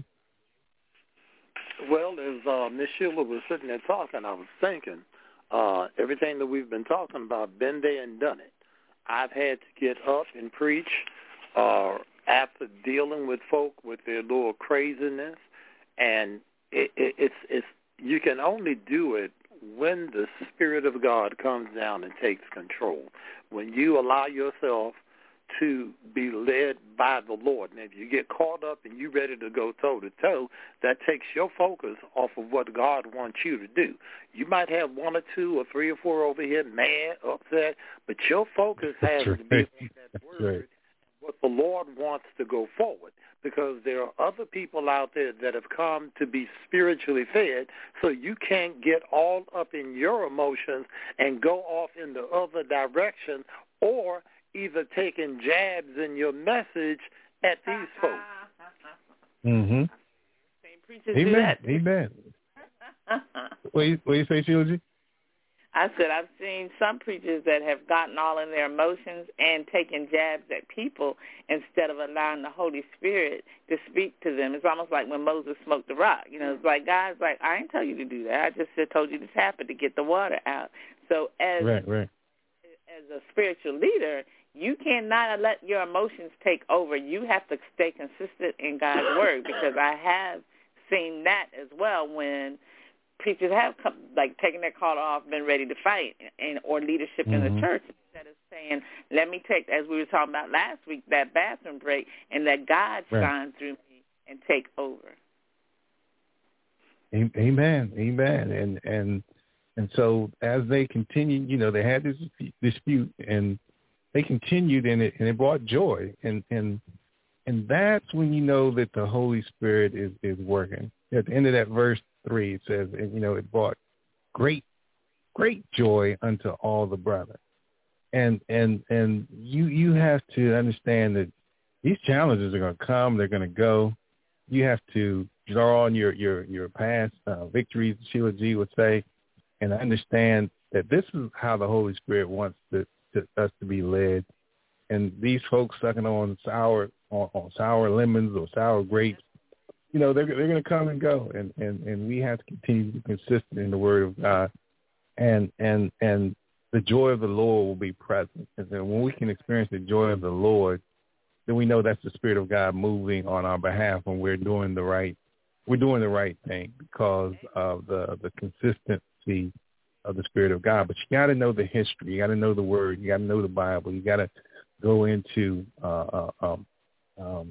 Well, as uh, Miss Sheila was sitting there talking, I was thinking, Uh, everything that we've been talking about, been there and done it. I've had to get up and preach uh, after dealing with folk with their little craziness, and it, it, it's it's you can only do it when the Spirit of God comes down and takes control. When you allow yourself to be led by the Lord. And if you get caught up and you're ready to go toe-to-toe, that takes your focus off of what God wants you to do. You might have one or two or three or four over here mad, upset, but your focus has right. to be on that word, right. what the Lord wants to go forward, because there are other people out there that have come to be spiritually fed, so you can't get all up in your emotions and go off in the other direction, or either taking jabs in your message at these folks. Mm-hmm. Amen. Amen. What do you, what do you say, Sheila G? I said I've seen some preachers that have gotten all in their emotions and taken jabs at people instead of allowing the Holy Spirit to speak to them. It's almost like when Moses smoked the rock. You know, it's like God's like, I ain't tell you to do that. I just said, told you to tap it to get the water out. So as right, right. as a spiritual leader, you cannot let your emotions take over. You have to stay consistent in God's word, because I have seen that as well when preachers have come, like taken their collar off, been ready to fight, and or leadership mm-hmm. in the church, instead of saying, let me take, as we were talking about last week, that bathroom break, and let God right. shine through me and take over. Amen. Amen. And and and so as they continued, you know, they had this dispute, and they continued, and it and it brought joy, and and and that's when you know that the Holy Spirit is, is working. At the end of that verse three, it says, you know, it brought great, great joy unto all the brethren. And and and you you have to understand that these challenges are going to come. They're going to go. You have to draw on your your your past uh, victories, Sheila G. would say, and understand that this is how the Holy Spirit wants to, to, us to be led. And these folks sucking on sour on, on sour lemons or sour grapes, you know, they're they're going to come and go. And, and, and we have to continue to be consistent in the Word of God. And and and the joy of the Lord will be present. And then when we can experience the joy of the Lord, then we know that's the Spirit of God moving on our behalf when we're doing the right we're doing the right thing because of the the consistency of the Spirit of God. But you got to know the history. You got to know the Word. You got to know the Bible. You got to go into uh, uh, um, um,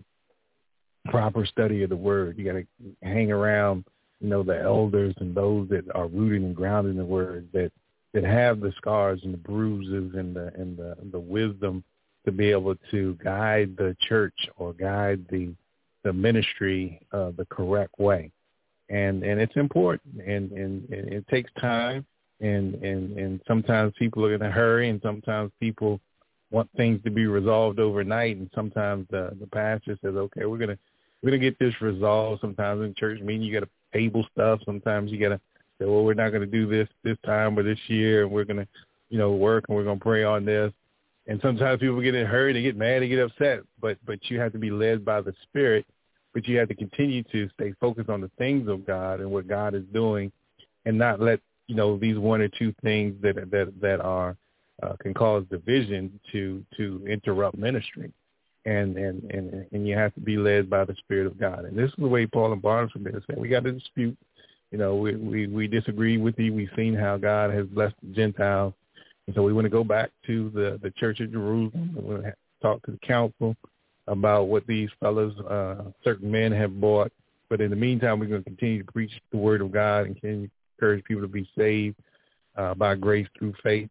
proper study of the Word. You got to hang around, you know, the elders and those that are rooted and grounded in the Word, that that have the scars and the bruises and the and the, the wisdom to be able to guide the church or guide the the ministry uh, the correct way. And and it's important, and, and, and it takes time, and, and, and sometimes people are in a hurry, and sometimes people want things to be resolved overnight, and sometimes the, the pastor says, okay, we're gonna we're gonna get this resolved. Sometimes in church meeting you got to table stuff. Sometimes you got to say, well, we're not going to do this this time or this year, and we're going to, you know, work and we're going to pray on this. And sometimes people get in a hurry, they get mad, they get upset, but but you have to be led by the Spirit, but you have to continue to stay focused on the things of God and what God is doing, and not let, you know, these one or two things that that that are uh, can cause division to to interrupt ministry. And, and and and you have to be led by the Spirit of God. And this is the way Paul and Barnabas have been saying. We got to dispute. You know, we, we, we disagree with you. We've seen how God has blessed the Gentiles. And so we want to go back to the, the Church of Jerusalem. We want to talk to the council about what these fellows, uh, certain men have brought. But in the meantime, we're going to continue to preach the Word of God and continue to encourage people to be saved uh, by grace through faith.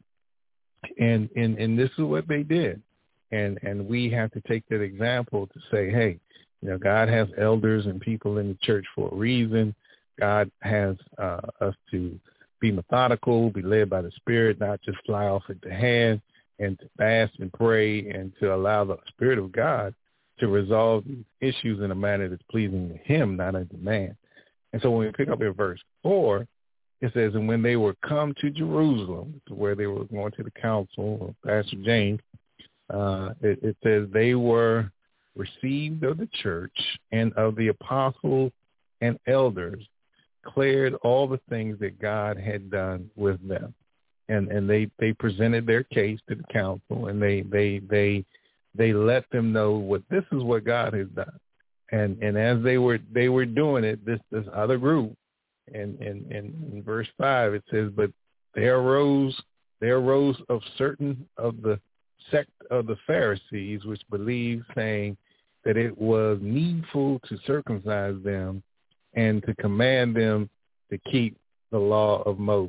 And, and and this is what they did. And and we have to take that example to say, hey, you know, God has elders and people in the church for a reason. God has uh, us to be methodical, be led by the Spirit, not just fly off at the hand, and to fast and pray and to allow the Spirit of God to resolve these issues in a manner that's pleasing to him, not unto man. And so when we pick up in verse four, it says, and when they were come to Jerusalem, where they were going to the council, or Pastor James, uh, it, it says they were received of the church and of the apostles and elders, declared all the things that God had done with them. And and they, they presented their case to the council, and they they they they let them know what this is what God has done. And and as they were they were doing it, this this other group, and and, and in verse five it says, but there arose there arose of certain of the sect of the Pharisees which believed, saying that it was needful to circumcise them and to command them to keep the law of Moses.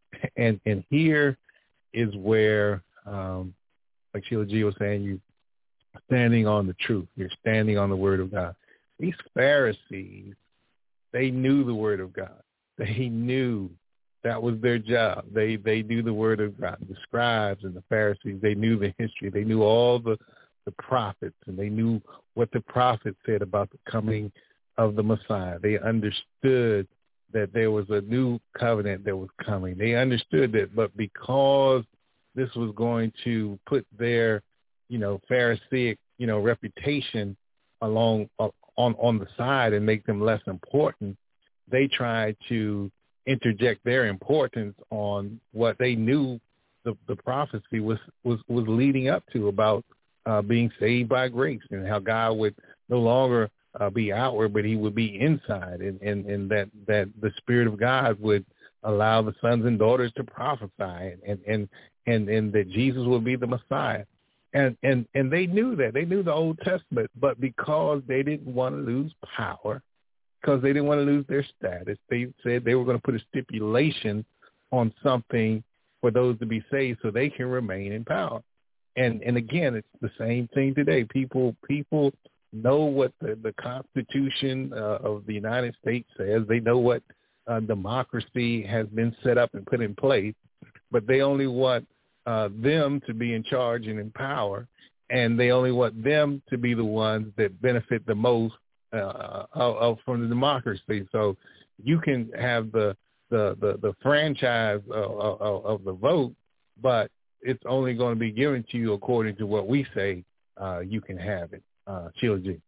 And and here is where, um, like Sheila G was saying, you standing on the truth. You're standing on the Word of God. These Pharisees, they knew the Word of God. They knew that was their job. They they knew the Word of God. The scribes and the Pharisees, they knew the history. They knew all the, the prophets, and they knew what the prophets said about the coming of the Messiah. They understood that there was a new covenant that was coming. They understood that, but because this was going to put their, you know, Pharisaic, you know, reputation along uh, on on the side and make them less important, they tried to interject their importance on what they knew the, the prophecy was, was, was leading up to about uh, being saved by grace, and how God would no longer uh, be outward, but he would be inside, and, and, and that, that the Spirit of God would allow the sons and daughters to prophesy, and, and, and, and that Jesus would be the Messiah. And, and, and they knew that. They knew the Old Testament, but because they didn't want to lose power, because they didn't want to lose their status, they said they were going to put a stipulation on something for those to be saved so they can remain in power. And and again, it's the same thing today. People people know what the, the Constitution uh, of the United States says. They know what uh, democracy has been set up and put in place, but they only want uh, them to be in charge and in power, and they only want them to be the ones that benefit the most uh, of, of, from the democracy. So you can have the the the, the franchise of, of, of the vote, but it's only going to be given to you according to what we say uh, you can have it. Uh, Sheila G.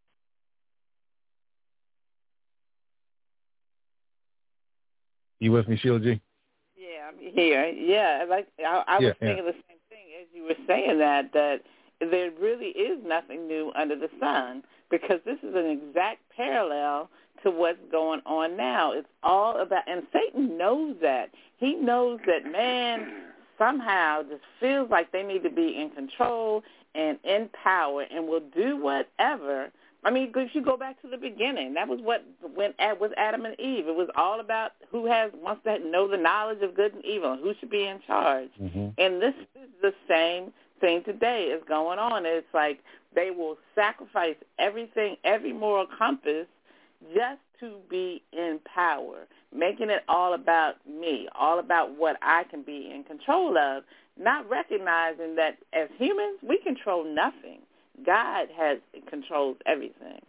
You with me, Sheila G? Yeah, I'm here. Yeah, like I, I was yeah, thinking yeah. the same thing as you were saying that, that there really is nothing new under the sun, because this is an exact parallel to what's going on now. It's all about, and Satan knows that. He knows that man somehow just feels like they need to be in control and in power and will do whatever. I mean, if you go back to the beginning, that was what when with Adam and Eve. It was all about who has wants to know the knowledge of good and evil and who should be in charge. Mm-hmm. And this is the same thing today is going on. It's like they will sacrifice everything, every moral compass, just to be in power, making it all about me, all about what I can be in control of, not recognizing that as humans we control nothing. God has controls everything.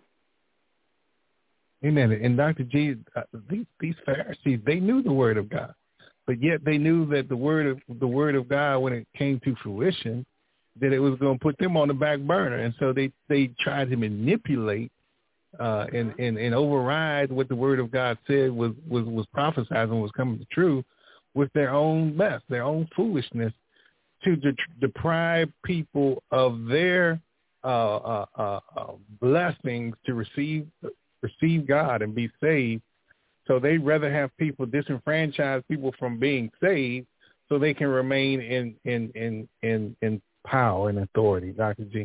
Amen. And Doctor G, uh, these these Pharisees, they knew the word of God, but yet they knew that the word of the word of God, when it came to fruition, that it was going to put them on the back burner, and so they they tried to manipulate uh, and, and and override what the word of God said was was was prophesizing was coming true with their own mess, their own foolishness, to de- deprive people of their Uh, uh, uh, uh, blessings to receive receive God and be saved. So they'd rather have people disenfranchise people from being saved so they can remain in in in in, in power and authority. Doctor G.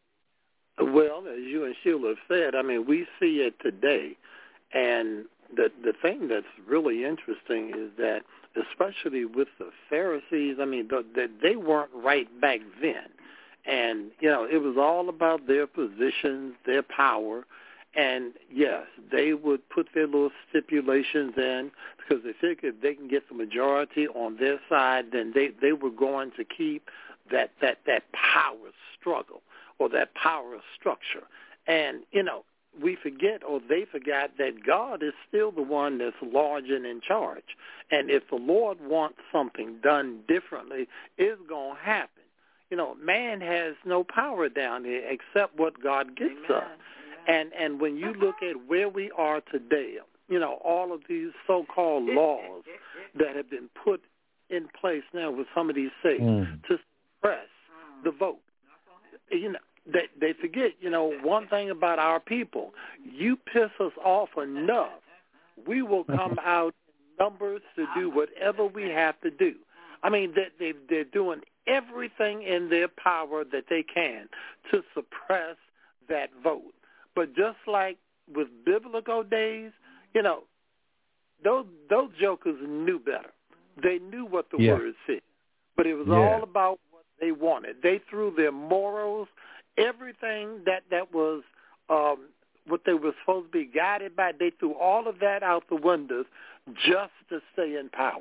Well, as you and Sheila have said, I mean, we see it today, and the the thing that's really interesting is that, especially with the Pharisees, I mean, the, the, they weren't right back then. And, you know, it was all about their positions, their power. And, yes, they would put their little stipulations in because they figured if they can get the majority on their side, then they, they were going to keep that, that, that power struggle or that power structure. And, you know, we forget or they forgot that God is still the one that's large and in charge. And if the Lord wants something done differently, it's going to happen. You know, man has no power down here except what God gives Amen. us. And and when you look at where we are today, you know, all of these so-called laws that have been put in place now with some of these states mm. to suppress the vote. You know, they, they forget, you know, one thing about our people, you piss us off enough, we will come out in numbers to do whatever we have to do. I mean, they, they, they're doing everything in their power that they can to suppress that vote. But just like with biblical days, you know, those those jokers knew better. They knew what the yeah. word said. But it was yeah. all about what they wanted. They threw their morals, everything that, that was um, what they were supposed to be guided by, they threw all of that out the windows just to stay in power.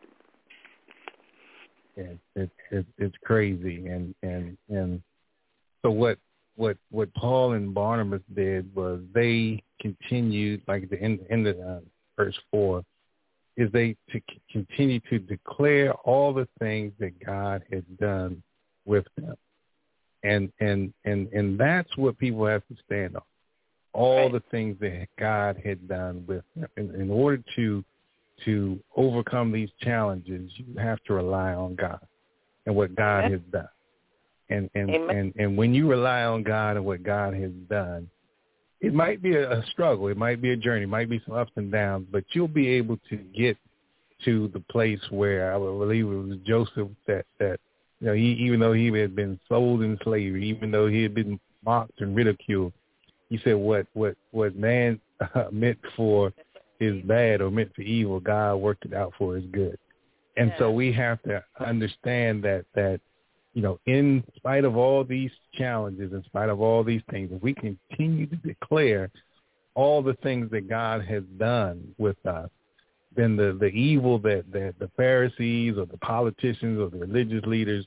It, it, it, it's crazy, and, and and so what what what Paul and Barnabas did was they continued, like at the end, end of uh, verse four, is they to c- continue to declare all the things that God had done with them, and and and and that's what people have to stand on, all right. the things that God had done with them. In, in order to to overcome these challenges, you have to rely on God and what God Amen. has done. And and, Amen. and and when you rely on God and what God has done, it might be a, a struggle. It might be a journey. It might be some ups and downs, but you'll be able to get to the place where I believe it was Joseph that, that you know, he, even though he had been sold in slavery, even though he had been mocked and ridiculed, he said what, what, what man uh, meant for his bad or meant for evil, God worked it out for his good. And yeah. so we have to understand that, that, you know, in spite of all these challenges, in spite of all these things, if we continue to declare all the things that God has done with us, then the, the evil that, that the Pharisees or the politicians or the religious leaders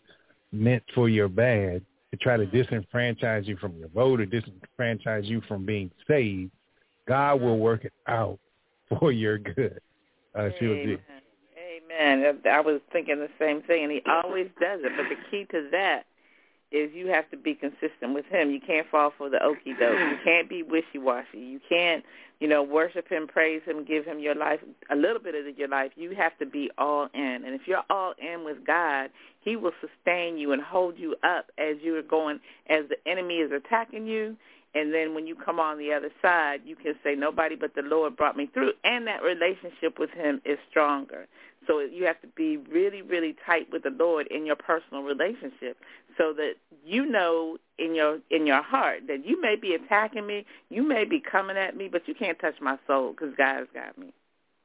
meant for your bad to try to disenfranchise you from your vote or disenfranchise you from being saved, God will work it out for your good. Uh, Sheila G. Amen. I was thinking the same thing, and he always does it. But the key to that is you have to be consistent with him. You can't fall for the okie doke. You can't be wishy-washy. You can't, you know, worship him, praise him, give him your life, a little bit of your life. You have to be all in. And if you're all in with God, he will sustain you and hold you up as you're going, as the enemy is attacking you. And then when you come on the other side, you can say, nobody but the Lord brought me through. And that relationship with him is stronger. So you have to be really, really tight with the Lord in your personal relationship so that you know in your in your heart that you may be attacking me, you may be coming at me, but you can't touch my soul because God has got me.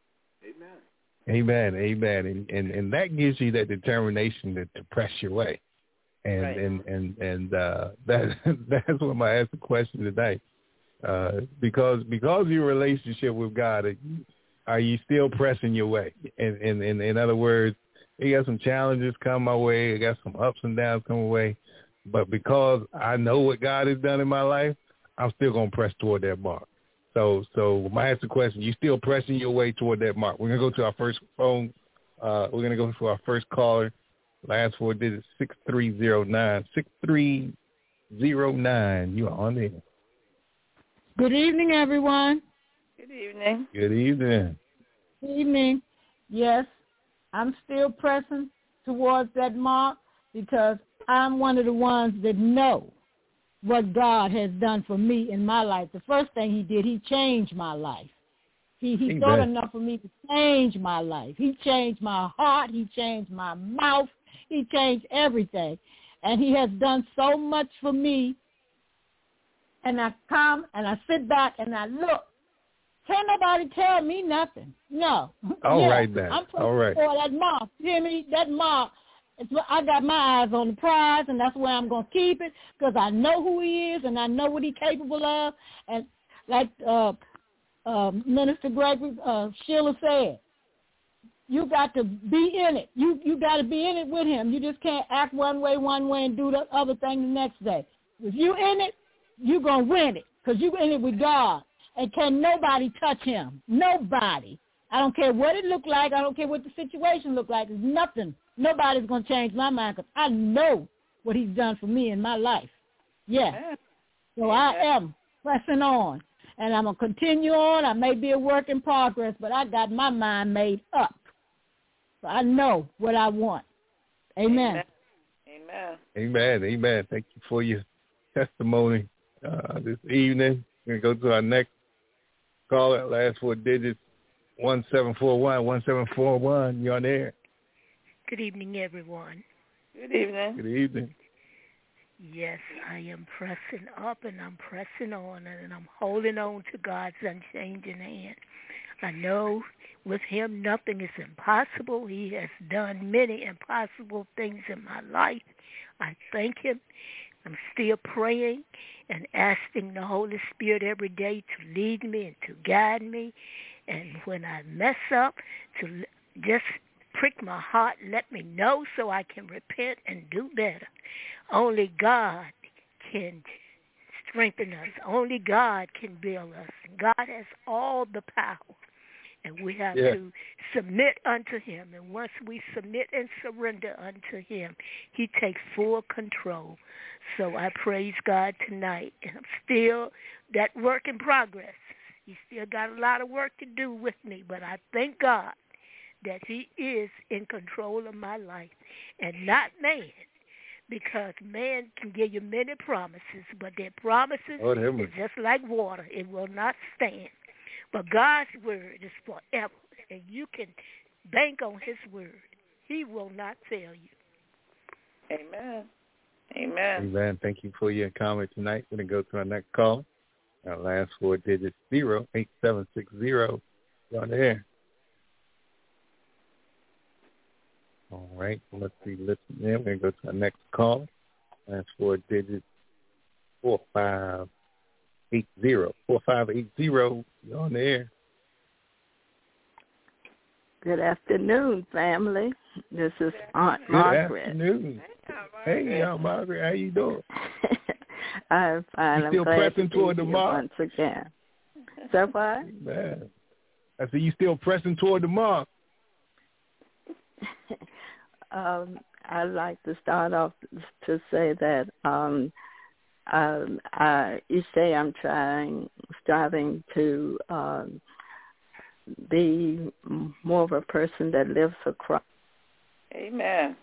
Amen. Amen. Amen. And, and, and that gives you that determination to, to press your way. And right. and and and uh, that that's what I asked the question today, uh, because because your relationship with God, are you still pressing your way? And in, in, in other words, you got some challenges come my way, I got some ups and downs come away, but because I know what God has done in my life, I'm still gonna press toward that mark. So so I ask the question: you still pressing your way toward that mark? We're gonna go to our first phone. Uh, we're gonna go to our first caller. Last four digits, six three zero nine. six three zero nine. You are on the air. Good evening, everyone. Good evening. Good evening. Good evening. Yes, I'm still pressing towards that mark because I'm one of the ones that know what God has done for me in my life. The first thing he did, he changed my life. He he thought enough for me to change my life. He changed my heart. He changed my mouth. He changed everything. And he has done so much for me. And I come and I sit back and I look. Can't nobody tell me nothing. No. All yeah, right, then. I'm All right. for that mark. You hear me? That mark. It's, I got my eyes on the prize, and that's where I'm going to keep it because I know who he is and I know what he's capable of. And like uh, uh, Minister Gregory, uh, Sheila said, you got to be in it. You you got to be in it with him. You just can't act one way one way and do the other thing the next day. If you in it, you're going to win it because you're in it with God. And can nobody touch him. Nobody. I don't care what it look like. I don't care what the situation look like. There's nothing. Nobody's going to change my mind because I know what he's done for me in my life. Yeah. So I am pressing on. And I'm going to continue on. I may be a work in progress, but I got my mind made up. So I know what I want. Amen. Amen. Amen. Amen. Thank you for your testimony uh, this evening. We're going to go to our next caller. Last four digits, one seven four one. one seven four one. You're on air. Good evening, everyone. Good evening. Good evening. Yes, I am pressing up and I'm pressing on and I'm holding on to God's unchanging hand. I know with him nothing is impossible. He has done many impossible things in my life. I thank him. I'm still praying and asking the Holy Spirit every day to lead me and to guide me. And when I mess up, to just prick my heart, let me know so I can repent and do better. Only God can strengthen us. Only God can build us. God has all the power. And we have yeah. to submit unto him. And once we submit and surrender unto him, he takes full control. So I praise God tonight. And I'm still that work in progress. He still got a lot of work to do with me. But I thank God that he is in control of my life and not man. Because man can give you many promises, but their promises oh, is just like water. It will not stand. But God's word is forever, and you can bank on his word. He will not fail you. Amen. Amen. Amen. Thank you for your comment tonight. We're going to go to our next call. Our last four digits, zero eight seven six zero. You're on the air. All right. Let's see. Listen in. We're going to go to our next call. Last four digits, four five eight zero. four five eight zero. You're on the air. Good afternoon, family. This is Aunt Good Margaret. Afternoon. Hey, Aunt Margaret, how you doing? I'm fine. You I'm still glad pressing to be toward the here mark? once again. So what? Man. I said you still pressing toward the mark. um, I'd like to start off to say that um, um, I, each day I'm trying, striving to um, be more of a person that lives for Christ. Amen.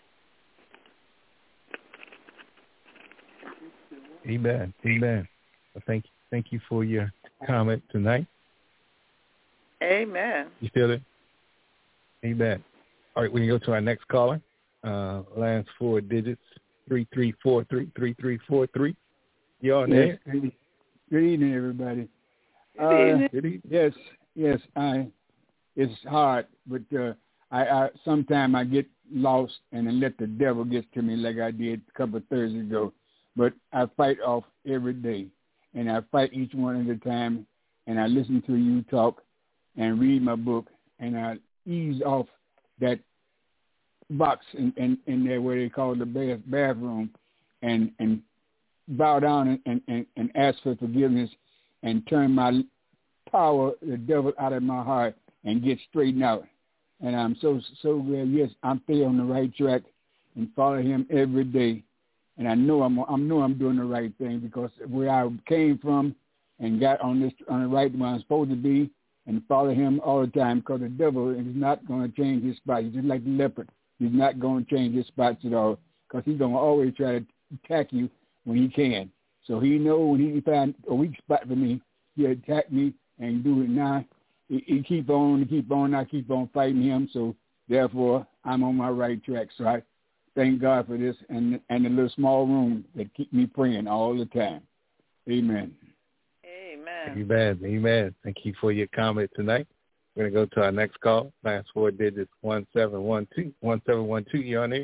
Amen. Amen. Well, thank you. Thank you for your comment tonight. Amen. You still there? Amen. All right, we can go to our next caller. Uh, last four digits, three three four three, three three four three. You on there? Yes. Good evening, everybody. Good uh, evening. Good evening. Yes, yes, I. It's hard, but uh, I, I sometimes I get lost and then let the devil get to me like I did a couple of Thursdays ago. But I fight off every day, and I fight each one at a time, and I listen to you talk and read my book, and I ease off that box in, in, in there where they call the bath, bathroom and, and bow down and, and, and ask for forgiveness and turn my power, the devil, out of my heart and get straightened out. And I'm so, so glad, yes, I'm still on the right track and follow him every day. And I know I'm, I know I'm doing the right thing because where I came from and got on this, on the right where I'm supposed to be and follow him all the time because the devil is not going to change his spot. He's just like the leopard. He's not going to change his spots at all because he's going to always try to attack you when he can. So he knows when he find a weak spot for me, he'll attack me and do it now. He, he keep on, keep on, I keep on fighting him. So therefore, I'm on my right track. So I thank God for this and and the little small room that keep me praying all the time. Amen. Amen. Amen. Amen. Thank you for your comment tonight. We're going to go to our next call. Last four digits, one seven one two. one seven one two, you on there?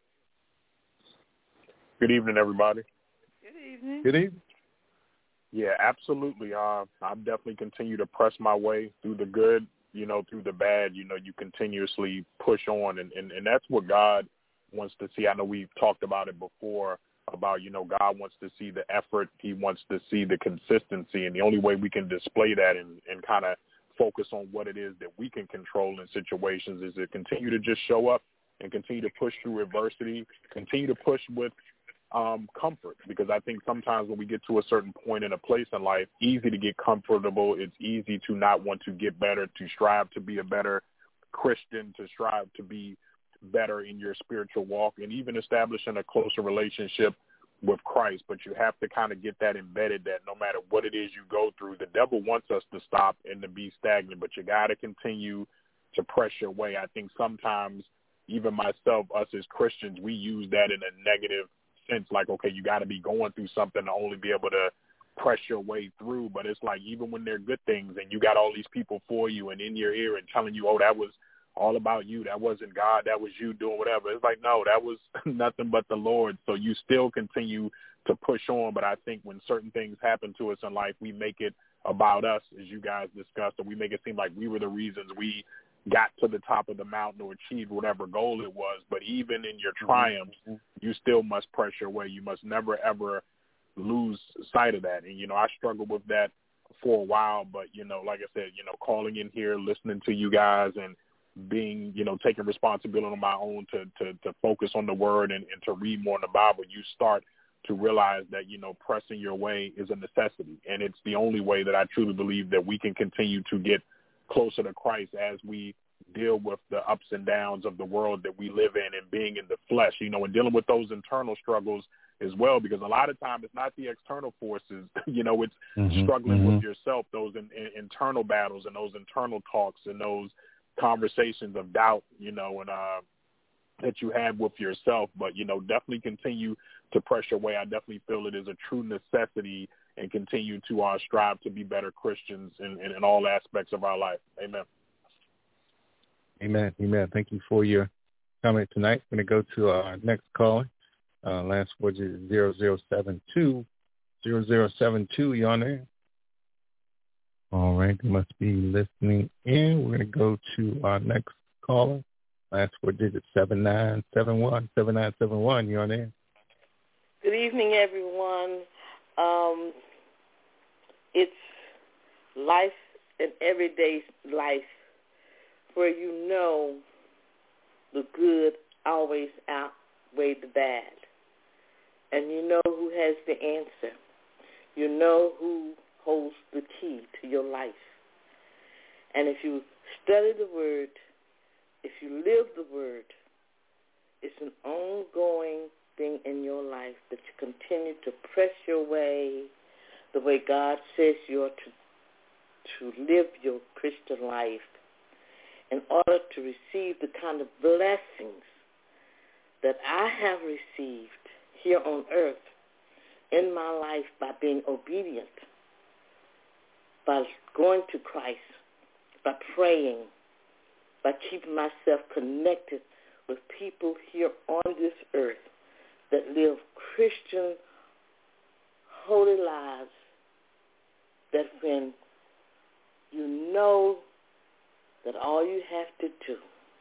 Good evening, everybody. Good evening. Good evening. Yeah, absolutely. Uh, I definitely continue to press my way through the good, you know, through the bad. You know, you continuously push on, and, and, and that's what God wants to see. I know we've talked about it before, about, you know, God wants to see the effort. He wants to see the consistency, and the only way we can display that and, and kind of focus on what it is that we can control in situations is to continue to just show up and continue to push through adversity, continue to push with um, comfort, because I think sometimes when we get to a certain point in a place in life, easy to get comfortable. It's easy to not want to get better, to strive to be a better Christian, to strive to be better in your spiritual walk, and even establishing a closer relationship with Christ. But you have to kind of get that embedded, that no matter what it is you go through, the devil wants us to stop and to be stagnant, but you got to continue to press your way. I think sometimes even myself, us as Christians, we use that in a negative sense, like, okay, you got to be going through something to only be able to press your way through. But it's like, even when they're good things and you got all these people for you and in your ear and telling you, oh, that was all about you, that wasn't God, that was you doing whatever. It's like, no, that was nothing but the Lord. So you still continue to push on. But I think when certain things happen to us in life, we make it about us, as you guys discussed, and we make it seem like we were the reasons we got to the top of the mountain or achieved whatever goal it was. But even in your triumphs, mm-hmm. you still must press your way. You must never, ever lose sight of that. And, you know, I struggled with that for a while, but, you know, like I said, you know, calling in here, listening to you guys and being, you know, taking responsibility on my own to, to, to focus on the word and, and to read more in the Bible, you start to realize that, you know, pressing your way is a necessity. And it's the only way that I truly believe that we can continue to get closer to Christ as we deal with the ups and downs of the world that we live in and being in the flesh, you know, and dealing with those internal struggles as well, because a lot of times it's not the external forces, you know, it's mm-hmm, struggling mm-hmm. with yourself, those in, in, internal battles and those internal talks and those conversations of doubt, you know, and uh, that you have with yourself. But, you know, definitely continue to press your way. I definitely feel it is a true necessity, and continue to uh, strive to be better Christians in, in, in all aspects of our life. Amen. Amen. Amen. Thank you for your comment tonight. We're going to go to our next caller. Uh, last four is zero zero seven two. zero zero seven two, you on there? All right. You must be listening in. We're going to go to our next caller. Last four digits, seven nine seven one. seven nine seven one, you're on there. Good evening, everyone. Um, it's life and everyday life where you know the good always outweigh the bad. And you know who has the answer. You know who holds the key to your life. And if you study the Word, if you live the Word, it's an ongoing thing in your life that you continue to press your way the way God says you are to, to live your Christian life in order to receive the kind of blessings that I have received here on earth in my life by being obedient, by going to Christ, by praying, by keeping myself connected with people here on this earth that live Christian, holy lives, that when you know that all you have to do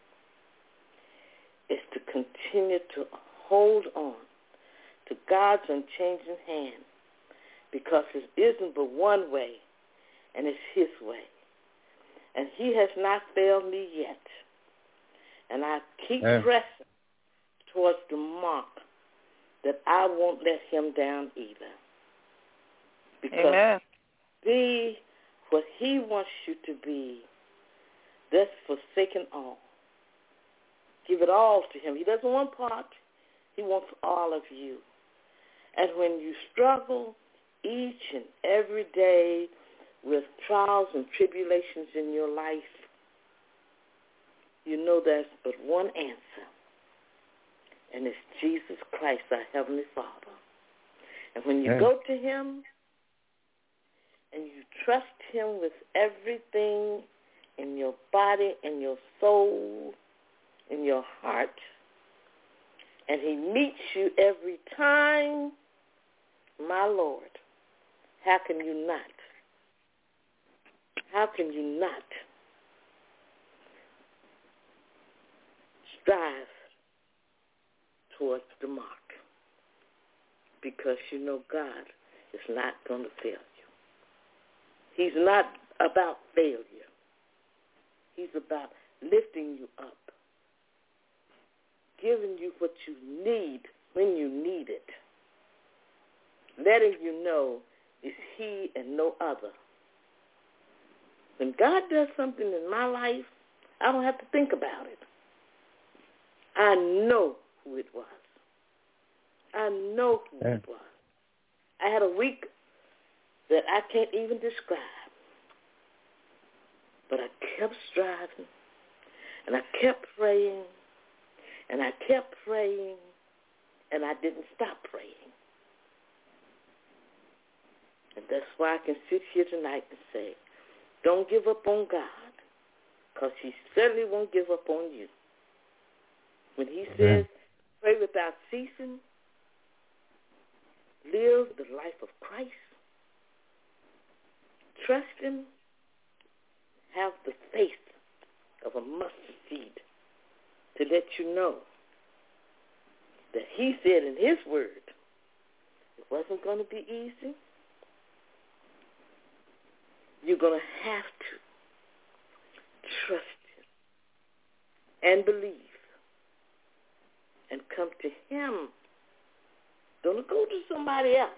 is to continue to hold on to God's unchanging hand, because it isn't but one way, and it's his way. And he has not failed me yet. And I keep yeah. pressing towards the mark that I won't let him down either. Because Amen. Be what he wants you to be. That's forsaken all. Give it all to him. He doesn't want part. He wants all of you. And when you struggle each and every day with trials and tribulations in your life, you know there's but one answer, and it's Jesus Christ, our Heavenly Father. And when you yeah. go to him and you trust him with everything in your body, in your soul, in your heart, and he meets you every time, my Lord, how can you not? How can you not strive towards the mark? Because you know God is not going to fail you. He's not about failure. He's about lifting you up, giving you what you need when you need it, letting you know it's he and no other. When God does something in my life, I don't have to think about it. I know who it was. I know who yeah. it was. I had a week that I can't even describe. But I kept striving, and I kept praying, and I kept praying, and I didn't stop praying. And that's why I can sit here tonight and say, don't give up on God, because he certainly won't give up on you. When he says, pray without ceasing, live the life of Christ, trust him, have the faith of a mustard seed to let you know that he said in his word it wasn't going to be easy. You're going to have to trust him and believe and come to him. Don't go to somebody else,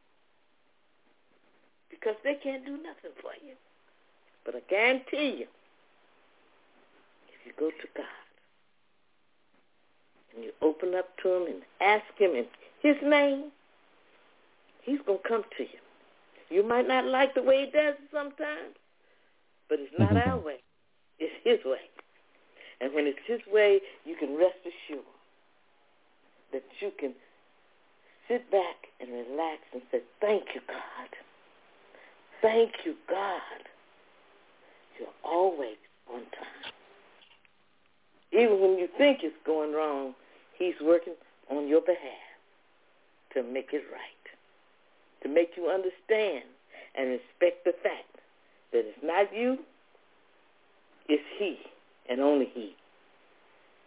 because they can't do nothing for you. But I guarantee you, if you go to God and you open up to him and ask him in his name, he's going to come to you. You might not like the way he does it sometimes, but it's not our way. It's his way. And when it's his way, you can rest assured that you can sit back and relax and say, thank you, God. Thank you, God. You're always on time. Even when you think it's going wrong, he's working on your behalf to make it right, to make you understand and respect the fact that it's not you, it's he and only he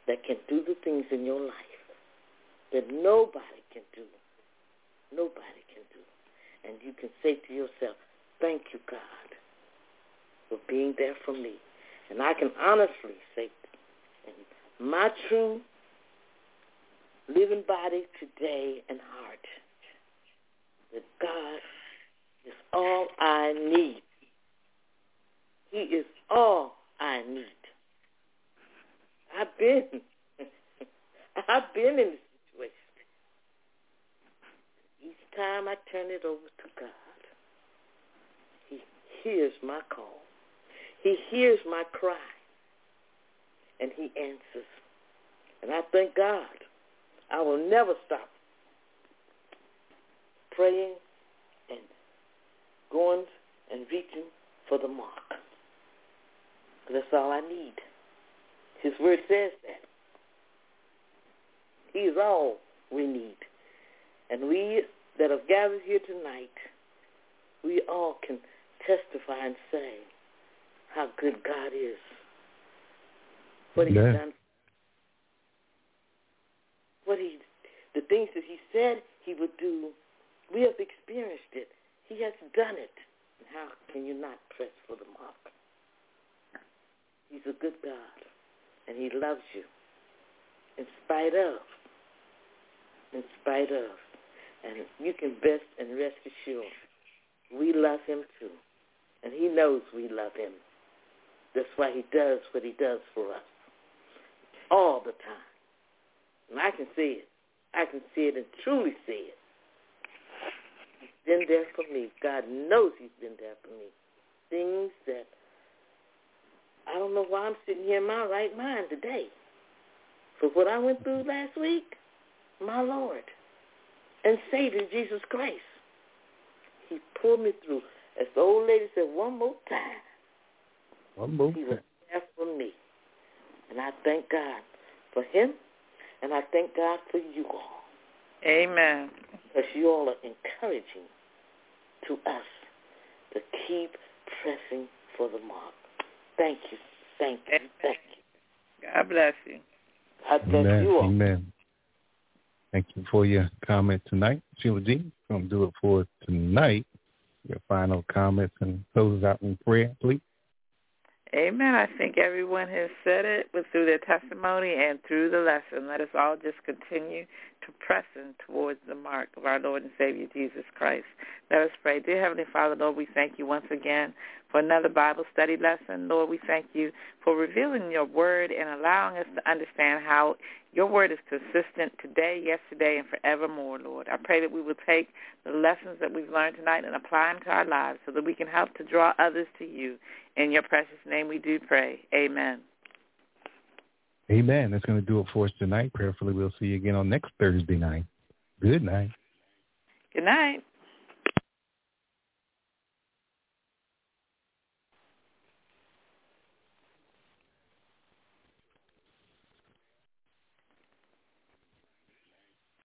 that can do the things in your life that nobody can do. Nobody can do. And you can say to yourself, thank you, God, for being there for me. And I can honestly say, in my true living body today and heart, that God is all I need. He is all I need. I've been, I've been in this situation. Each time I turn it over to God, He hears my call. He hears my cry, and He answers. And I thank God. I will never stop praying and going and reaching for the mark. That's all I need. His word says that. He is all we need. And we that have gathered here tonight, we all can testify and say how good God is. What He's yeah. done. What he, the things that He said He would do, we have experienced it. He has done it. And how can you not press for the mark? He's a good God, and He loves you in spite of, in spite of. And you can best and rest assured, we love Him too, and He knows we love Him. That's why He does what He does for us all the time. And I can see it. I can see it and truly see it. He's been there for me. God knows He's been there for me. Things that I don't know why I'm sitting here in my right mind today. For what I went through last week, my Lord and Savior Jesus Christ, He pulled me through. As the old lady said, one more time. One more time. He was there for me. And I thank God for Him, and I thank God for you all. Amen. Because you all are encouraging to us to keep pressing for the mark. Thank you. Thank you. Thank you. God bless you. God bless Amen. you all. Amen. Thank you for your comment tonight. Sheila G, going to do it for tonight. Your final comments and close out in prayer, please. Amen. I think everyone has said it with through their testimony and through the lesson. Let us all just continue to press in towards the mark of our Lord and Savior Jesus Christ. Let us pray. Dear Heavenly Father, Lord, we thank you once again for another Bible study lesson. Lord, we thank you for revealing your word and allowing us to understand how your word is consistent today, yesterday, and forevermore, Lord. I pray that we will take the lessons that we've learned tonight and apply them to our lives so that we can help to draw others to you. In your precious name we do pray. Amen. Amen. That's going to do it for us tonight. Prayerfully, we'll see you again on next Thursday night. Good night. Good night.